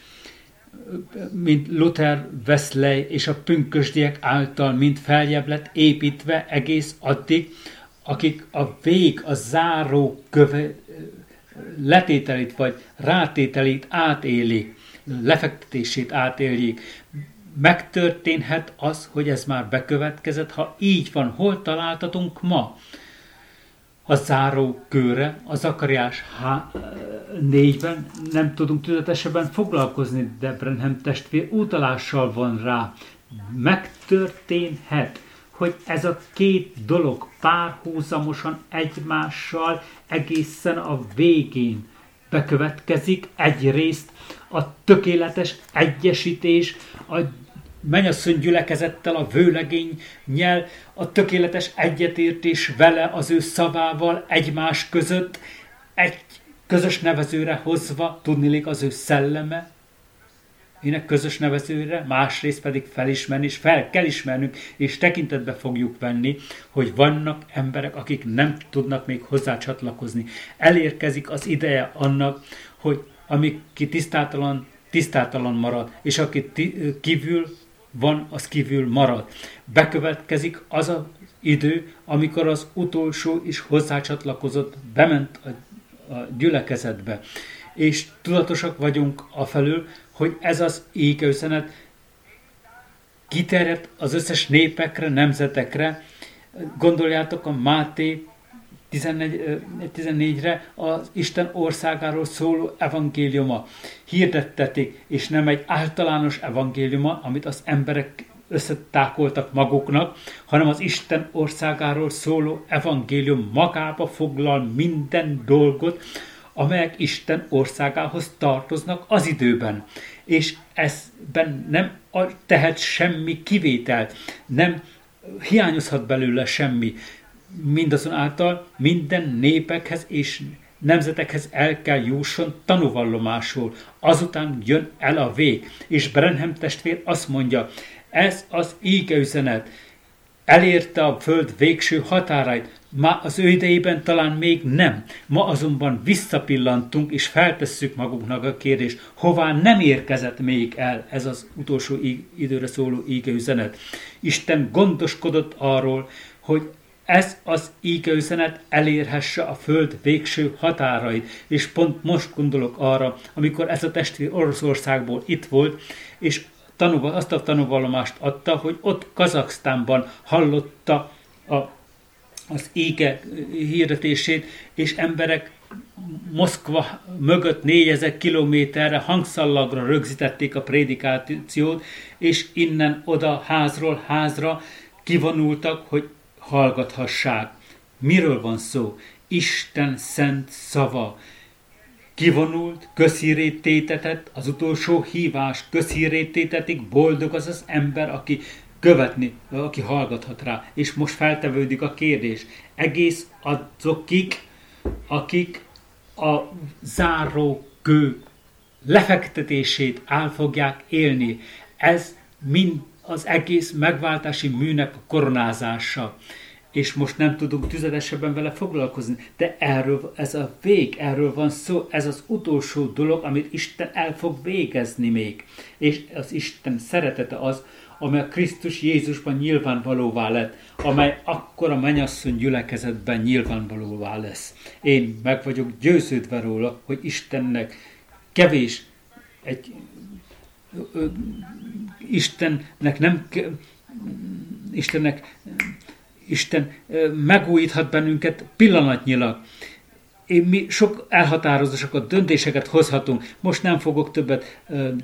Mint Luther, Wesley és a pünkösdiek által mind feljebb lett építve egész addig, akik a vég, a záró köve, letételét vagy rátételét átélik, lefektetését átélik. Megtörténhet az, hogy ez már bekövetkezett, ha így van, hol találtatunk ma? A zárókőre, a Zakariás négyben nem tudunk tüzetesebben foglalkozni, de Branham testvér utalással van rá. Megtörténhet, hogy ez a két dolog párhuzamosan egymással egészen a végén bekövetkezik. Egyrészt a tökéletes egyesítés, a mennyasszony gyülekezettel, a vőlegénnyel, a tökéletes egyetértés vele, az ő szavával egymás között, egy közös nevezőre hozva, tudniillik az ő szelleme, ének közös nevezőre, másrészt pedig felismerni, és fel kell ismernünk, és tekintetbe fogjuk venni, hogy vannak emberek, akik nem tudnak még hozzá csatlakozni. Elérkezik az ideje annak, hogy aki tisztátalan, tisztátalan marad, és aki kívül van, az kívül marad. Bekövetkezik az az idő, amikor az utolsó is hozzácsatlakozott, bement a, a gyülekezetbe. És tudatosak vagyunk afelől, hogy ez az ége üzenet kiterjedt az összes népekre, nemzetekre. Gondoljátok a Máté tizennégyre az Isten országáról szóló evangéliuma. Hirdettetik, és nem egy általános evangéliuma, amit az emberek összetákoltak maguknak, hanem az Isten országáról szóló evangélium magába foglal minden dolgot, amelyek Isten országához tartoznak az időben. És ezben nem tehet semmi kivételt, nem hiányozhat belőle semmi. Mindazonáltal minden népekhez és nemzetekhez el kell jusson tanúvallomásul. Azután jön el a vég. És Branham testvér azt mondja, ez az íge üzenet elérte a föld végső határait. Ma az ő idejében talán még nem. Ma azonban visszapillantunk, és feltesszük magunknak a kérdést, hová nem érkezett még el ez az utolsó időre szóló íge üzenet. Isten gondoskodott arról, hogy ez az íge üzenet elérhesse a föld végső határait. És pont most gondolok arra, amikor ez a testvér Oroszországból itt volt, és tanúval, azt a tanúvallomást adta, hogy ott Kazaksztánban hallotta a, az ége hirdetését, és emberek Moszkva mögött négyezer kilométerre hangszallagra rögzítették a prédikációt, és innen oda házról házra kivonultak, hogy hallgathassák. Miről van szó? Isten szent szava. Kivonult, közhírét tétetett, az utolsó hívás közhírét tétetik, boldog az az ember, aki követni, aki hallgathat rá. És most feltevődik a kérdés. Egész azokik, akik a záró kő lefektetését át fogják élni. Ez mind az egész megváltási műnek a koronázása. És most nem tudunk tüzetesebben vele foglalkozni, de erről, ez a vég, erről van szó, ez az utolsó dolog, amit Isten el fog végezni még. És az Isten szeretete az, amely a Krisztus Jézusban nyilvánvalóvá lett, amely akkor a mennyasszony gyülekezetben nyilvánvalóvá lesz. Én meg vagyok győződve róla, hogy Istennek kevés, egy, ö, ö, Istennek nem, Istennek Isten megújíthat bennünket pillanatnyilag. Én mi sok elhatározásokat, döntéseket hozhatunk. Most nem fogok többet,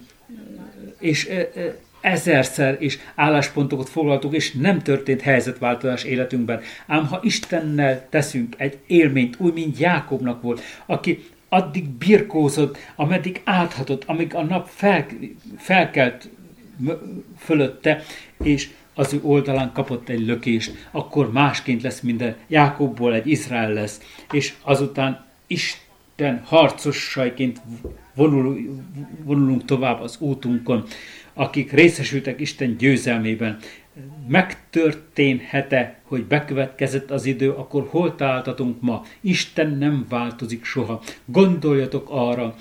és ezerszer is álláspontokat foglaltunk, és nem történt helyzetváltozás életünkben. Ám ha Istennel teszünk egy élményt, úgy, mint Jákobnak volt, aki addig birkózott, ameddig áthatott, amíg a nap fel, felkelt fölötte, és az ő oldalán kapott egy lökést, akkor másként lesz minden. Jákobból egy Izrael lesz, és azután Isten harcosaiként vonul, vonulunk tovább az útunkon, akik részesültek Isten győzelmében. Megtörténhet-e, hogy bekövetkezett az idő, akkor hol találtatunk ma? Isten nem változik soha. Gondoljatok arra,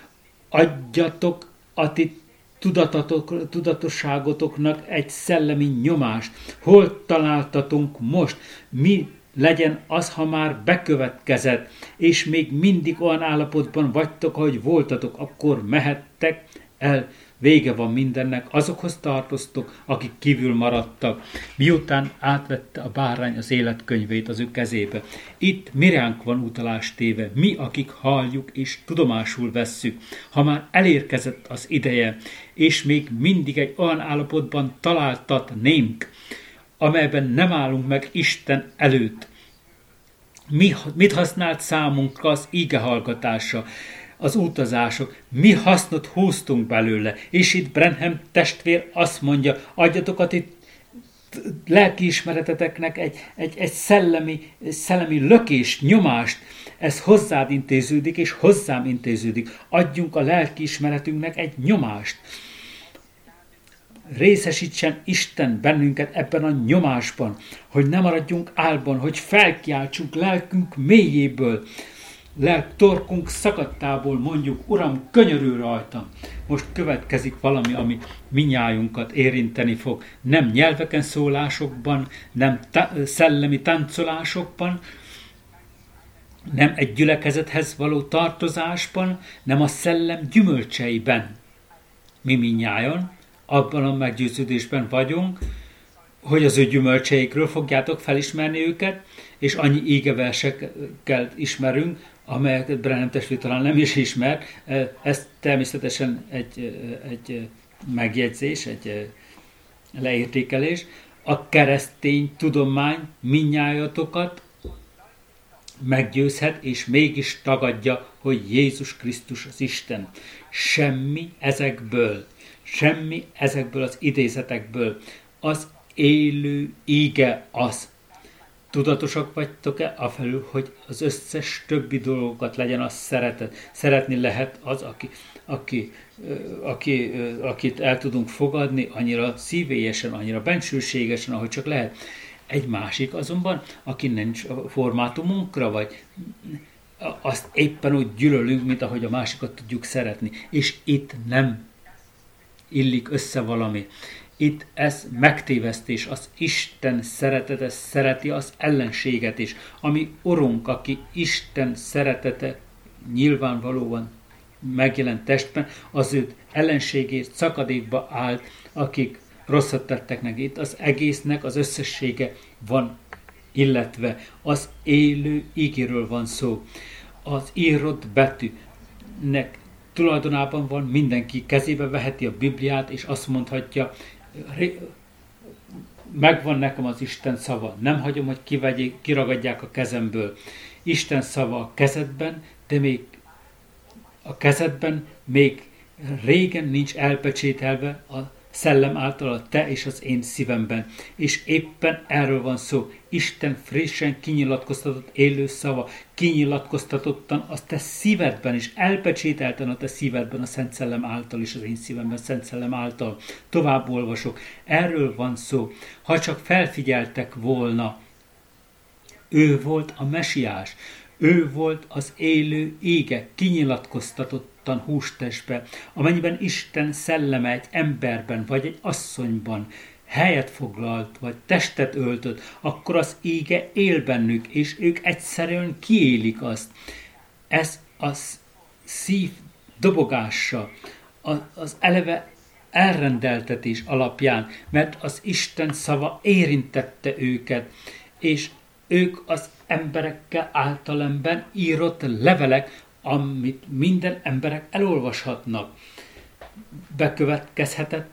adjatok a ti Tudatatok, tudatosságotoknak egy szellemi nyomást. Hol találtatunk most? Mi legyen az, ha már bekövetkezett, és még mindig olyan állapotban vagytok, ahogy voltatok, akkor mehettek el. Vége van mindennek, azokhoz tartoztok, akik kívül maradtak, miután átvette a bárány az életkönyvét az ő kezébe. Itt miránk van utalás téve, mi, akik halljuk és tudomásul vesszük, ha már elérkezett az ideje, és még mindig egy olyan állapotban találtatnénk, amelyben nem állunk meg Isten előtt. Mi, mit használt számunkra az íge hallgatása? Az utazások, mi hasznot húztunk belőle, és itt Branham testvér azt mondja, adjatok a ti lelkiismereteteknek egy, egy, egy szellemi, szellemi lökést, nyomást, ez hozzád intéződik, és hozzám intéződik. Adjunk a lelkiismeretünknek egy nyomást. Részesítsen Isten bennünket ebben a nyomásban, hogy ne maradjunk álban, hogy felkiáltsunk lelkünk mélyéből, lelk torkunk szakadtából mondjuk, Uram, könyörülj rajtam. Most következik valami, ami minnyájunkat érinteni fog. Nem nyelveken szólásokban, nem ta- szellemi táncolásokban, nem egy gyülekezethez való tartozásban, nem a szellem gyümölcseiben. Mi minnyájon abban a meggyőződésben vagyunk, hogy az ő gyümölcseikről fogjátok felismerni őket, és annyi ígeversekkel ismerünk, amelyeket Branham testvér talán nem is ismer. Ez természetesen egy, egy megjegyzés, egy leértékelés. A keresztény tudomány minnyájatokat meggyőzhet, és mégis tagadja, hogy Jézus Krisztus az Isten. Semmi ezekből, semmi ezekből az idézetekből. Az élő íge az. Tudatosak vagytok-e afelől, hogy az összes többi dolgokat legyen az szeretet. Szeretni lehet az, aki, aki, aki, akit el tudunk fogadni annyira szívélyesen, annyira bensőségesen, ahogy csak lehet. Egy másik azonban, aki nincs a formátumunkra, vagy azt éppen úgy gyűlölünk, mint ahogy a másikat tudjuk szeretni. És itt nem illik össze valami. Itt ez megtévesztés, az Isten szeretete szereti az ellenséget is. Ami Urunk, aki Isten szeretete nyilvánvalóan megjelent testben, az őt ellenségét szakadékba állt, akik rosszat tettek neki. Itt az egésznek az összessége van, illetve az élő ígéről van szó. Az írott betűnek tulajdonában van, mindenki kezébe veheti a Bibliát, és azt mondhatja, megvan nekem az Isten szava, nem hagyom, hogy kivegyék, kiragadják a kezemből. Isten szava a kezedben, de még a kezedben még régen nincs elpecsételve a szellem által a te és az én szívemben. És éppen erről van szó. Isten frissen kinyilatkoztatott élő szava, kinyilatkoztatottan a te szívedben is, elpecsételten a te szívedben a Szent Szellem által és az én szívemben a Szent Szellem által. Tovább olvasok. Erről van szó. Ha csak felfigyeltek volna, ő volt a mesiás, ő volt az élő ége, kinyilatkoztatottan hústestbe, amennyiben Isten szelleme egy emberben vagy egy asszonyban helyet foglalt, vagy testet öltött, akkor az ége él bennük, és ők egyszerűen kiélik azt. Ez a szív dobogása, az eleve elrendeltetés alapján, mert az Isten szava érintette őket, és ők az emberekkel általemben írott levelek, amit minden emberek elolvashatnak. Bekövetkezhetett,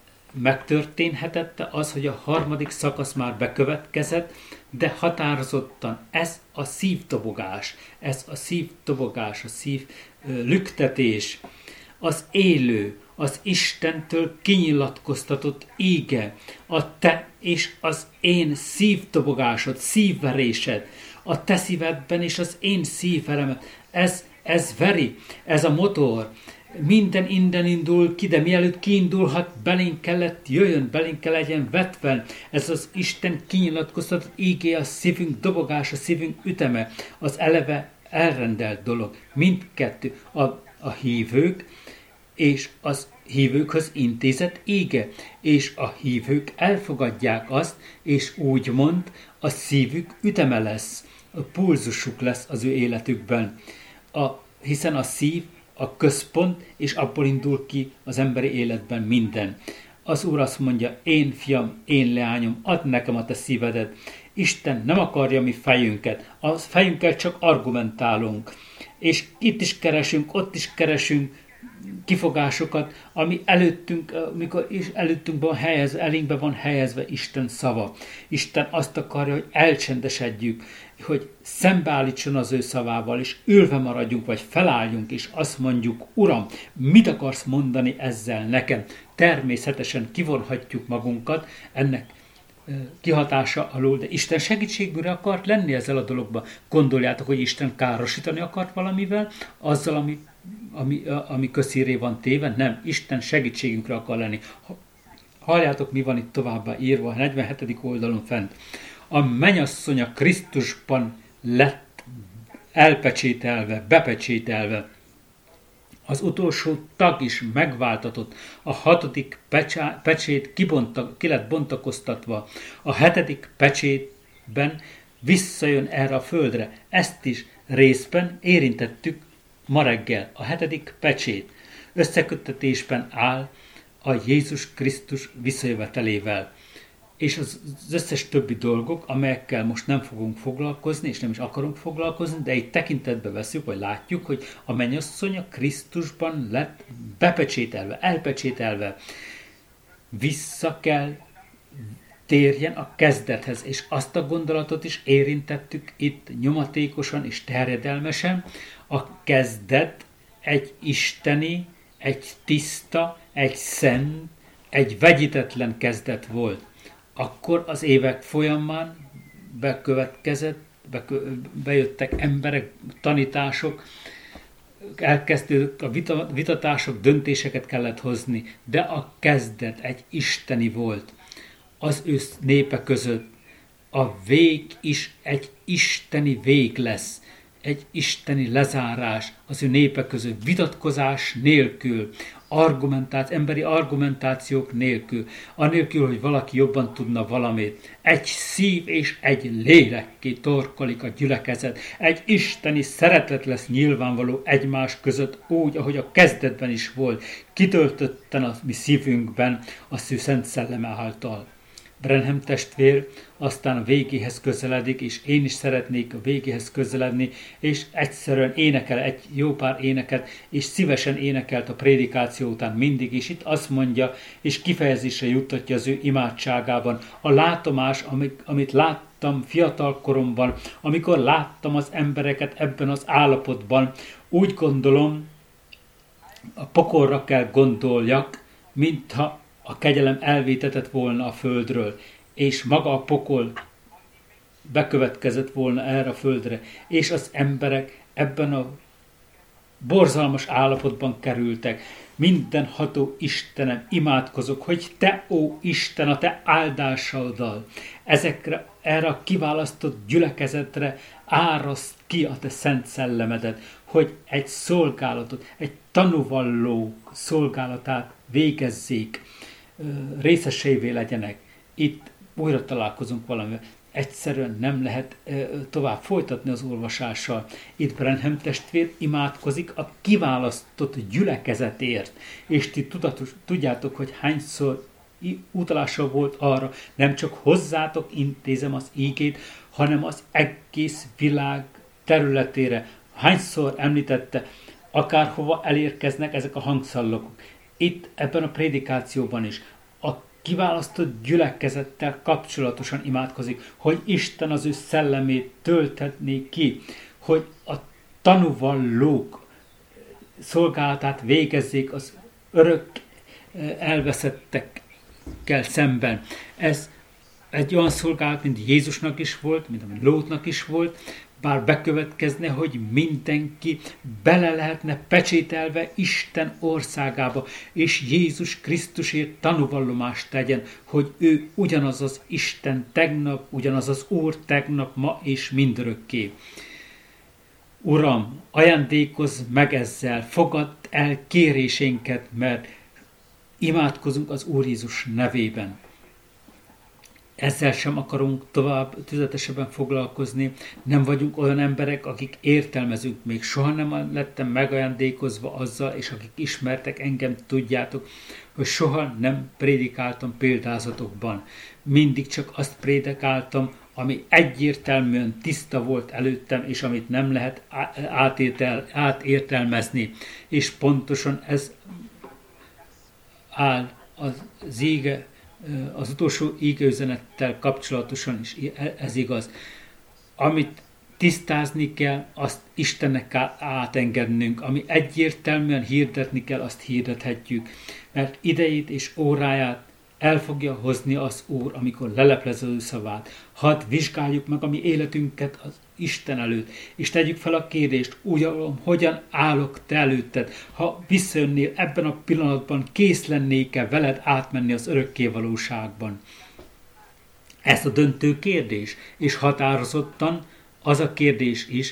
megtörténhetette az, hogy a harmadik szakasz már bekövetkezett, de határozottan ez a szívdobogás, ez a szívdobogás, a szív lüktetés, az élő, az Istentől kinyilatkoztatott íge, a te és az én szívdobogásod, szívverésed, a te szívedben és az én szívveremet. Ez, ez veri, ez a motor. Minden innen indul ki, de mielőtt kiindulhat, belénk kellett jöjjön, belénk kell legyen vetve. Ez az Isten kinyilatkoztatott ígé, a szívünk dobogása, a szívünk üteme, az eleve elrendelt dolog. Mindkettő, a, a hívők és az hívőkhöz intézett íge, és a hívők elfogadják azt, és úgymond a szívük üteme lesz, a pulzusuk lesz az ő életükben. A, hiszen a szív a központ, és abból indul ki az emberi életben minden. Az Úr azt mondja, én fiam, én leányom, add nekem a te szívedet. Isten nem akarja mi fejünket, a fejünkkel csak argumentálunk. És itt is keresünk, ott is keresünk kifogásokat, ami előttünk, amikor is előttünk van helyezve, elénkbe van helyezve Isten szava. Isten azt akarja, hogy elcsendesedjük, hogy szembeállítson az ő szavával, és ülve maradjunk, vagy felálljunk, és azt mondjuk, Uram, mit akarsz mondani ezzel nekem? Természetesen kivonhatjuk magunkat ennek kihatása alól, de Isten segítségünkre akart lenni ezzel a dologban. Gondoljátok, hogy Isten károsítani akart valamivel, azzal, ami, ami, ami közhírré van téve? Nem, Isten segítségünkre akar lenni. Halljátok, mi van itt továbbá írva, a negyvenhetedik oldalon fent. A mennyasszonya Krisztusban lett elpecsételve, bepecsételve. Az utolsó tag is megváltatott, a hatodik pecsá, pecsét kibonta, ki lett bontakoztatva, a hetedik pecsétben visszajön erre a földre. Ezt is részben érintettük ma reggel. A hetedik pecsét összeköttetésben áll a Jézus Krisztus visszajövetelével. És az összes többi dolgok, amelyekkel most nem fogunk foglalkozni, és nem is akarunk foglalkozni, de itt tekintetbe veszük, vagy látjuk, hogy a mennyasszonya Krisztusban lett bepecsételve, elpecsételve. Vissza kell térjen a kezdethez, és azt a gondolatot is érintettük itt nyomatékosan és terjedelmesen. A kezdet egy isteni, egy tiszta, egy szent, egy vegyítetlen kezdet volt. Akkor az évek folyamán bekövetkezett, bekö, bejöttek emberek, tanítások, elkezdődött a vita, vitatások, döntéseket kellett hozni, de a kezdet egy isteni volt. Az ő népe között a vég is egy isteni vég lesz, egy isteni lezárás az ő népe között, vitatkozás nélkül, argumentáció, emberi argumentációk nélkül, anélkül, hogy valaki jobban tudna valamit. Egy szív és egy lélekké torkolik a gyülekezet. Egy isteni szeretet lesz nyilvánvaló egymás között, úgy, ahogy a kezdetben is volt, kitöltötten a mi szívünkben a szű Szent Szelleme által. Branham testvér aztán a végéhez közeledik, és én is szeretnék a végéhez közeledni, és egyszerűen énekel egy jó pár éneket, és szívesen énekelt a prédikáció után mindig, és itt azt mondja, és kifejezésre juttatja az ő imádságában, a látomás, amit, amit láttam fiatal koromban, amikor láttam az embereket ebben az állapotban, úgy gondolom, a pokolra kell gondoljak, mintha a kegyelem elvétetett volna a földről, és maga a pokol bekövetkezett volna erre a földre, és az emberek ebben a borzalmas állapotban kerültek. Mindenható Istenem, imádkozok, hogy te, ó Isten, a te áldásoddal ezekre, erre a kiválasztott gyülekezetre áraszt ki a te szent szellemedet, hogy egy szolgálatot, egy tanúvalló szolgálatát végezzék, részesévé legyenek. Itt újra találkozunk valamivel. Egyszerűen nem lehet e, tovább folytatni az olvasással. Itt Branham testvér imádkozik a kiválasztott gyülekezetért. És ti tudatos, tudjátok, hogy hányszor utalása volt arra, nem csak hozzátok intézem az ígét, hanem az egész világ területére. Hányszor említette, akárhova elérkeznek ezek a hangszallagok. Itt ebben a prédikációban is a kiválasztott gyülekezettel kapcsolatosan imádkozik, hogy Isten az ő szellemét töltetné ki, hogy a tanúvallók szolgálatát végezzék az örök elveszettekkel szemben. Ez egy olyan szolgálat, mint Jézusnak is volt, mint ami Lótnak is volt, bár bekövetkezne, hogy mindenki bele lehetne pecsételve Isten országába, és Jézus Krisztusért tanúvallomást tegyen, hogy ő ugyanaz az Isten tegnap, ugyanaz az Úr tegnap, ma és mindörökké. Uram, ajándékozz meg ezzel, fogadd el kérésénket, mert imádkozunk az Úr Jézus nevében. Ezzel sem akarunk tovább tüzetesebben foglalkozni. Nem vagyunk olyan emberek, akik értelmezünk. Még soha nem lettem megajándékozva azzal, és akik ismertek engem, tudjátok, hogy soha nem prédikáltam példázatokban. Mindig csak azt prédikáltam, ami egyértelműen tiszta volt előttem, és amit nem lehet átértel, átértelmezni. És pontosan ez áll az íge, az utolsó ígeüzenettel kapcsolatosan is ez igaz. Amit tisztázni kell, azt Istennek kell átengednünk. Ami egyértelműen hirdetni kell, azt hirdethetjük. Mert idejét és óráját el fogja hozni az Úr, amikor leleplez az ő szavát. Hadd vizsgáljuk meg a mi életünket az Isten előtt, és tegyük fel a kérdést, Uram, hogyan állok te előtted? Ha visszajönnél ebben a pillanatban, kész lennék-e veled átmenni az örökké valóságban? Ez a döntő kérdés, és határozottan az a kérdés is,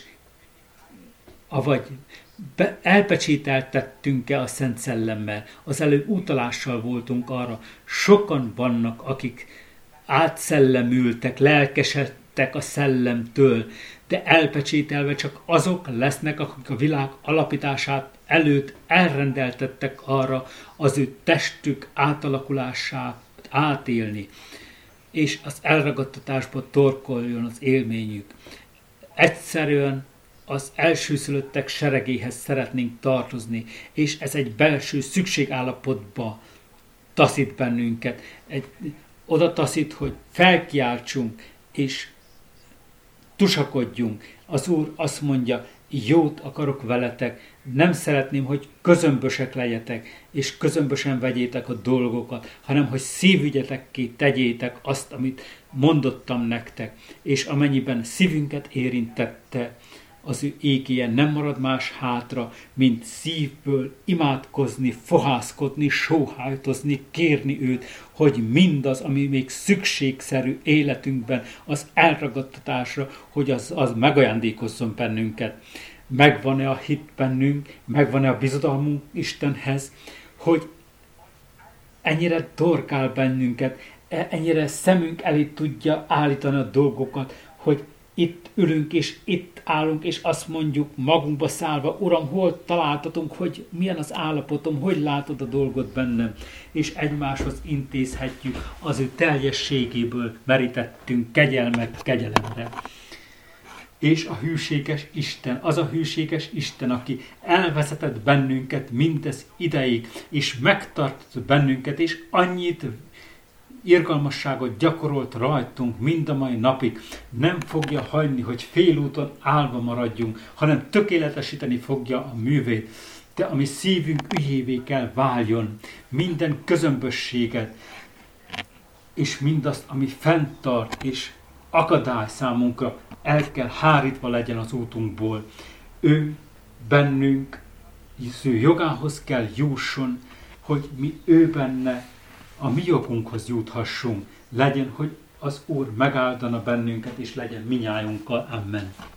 avagy be, elpecsételtettünk-e a Szent Szellemmel, az előbb utalással voltunk arra, sokan vannak, akik átszellemültek, lelkesedtek a szellemtől, de elpecsételve csak azok lesznek, akik a világ alapítását előtt elrendeltettek arra az ő testük átalakulását átélni, és az elragadtatásba torkoljon az élményük. Egyszerűen az elsőszülöttek seregéhez szeretnénk tartozni, és ez egy belső szükségállapotba taszít bennünket. Egy, oda taszít, hogy felkiáltsunk, és tusakodjunk. Az Úr azt mondja, jót akarok veletek, nem szeretném, hogy közömbösek legyetek, és közömbösen vegyétek a dolgokat, hanem hogy szívügyetekké tegyétek azt, amit mondottam nektek, és amennyiben szívünket érintette az ő ékéje, nem marad más hátra, mint szívből imádkozni, fohászkodni, sóhajtozni, kérni őt, hogy mindaz, ami még szükségszerű életünkben, az elragadtatásra, hogy az, az megajándékozzon bennünket. Megvan-e a hit bennünk, megvan-e a bizodalmunk Istenhez, hogy ennyire dorkál bennünket, ennyire szemünk elé tudja állítani a dolgokat, hogy itt ülünk, és itt állunk, és azt mondjuk magunkba szállva, Uram, hol találtatunk, hogy milyen az állapotom, hogy látod a dolgot bennem, és egymáshoz intézhetjük, az ő teljességéből merítettünk kegyelmet kegyelemre. És a hűséges Isten, az a hűséges Isten, aki elvezetett bennünket mindez ideig, és megtartott bennünket, és annyit irgalmasságot gyakorolt rajtunk mind a mai napig, nem fogja hagyni, hogy félúton állva maradjunk, hanem tökéletesíteni fogja a művét. de ami szívünk ügyévé kell váljon, minden közömbösséget, és mindazt, ami fenntart és akadály számunkra, el kell hárítva legyen az útunkból. Ő bennünk, az ő jogához kell jusson, hogy mi ő benne a mi jogunkhoz juthassunk. Legyen, hogy az Úr megáldana bennünket, és legyen minnyájunkkal. Amen.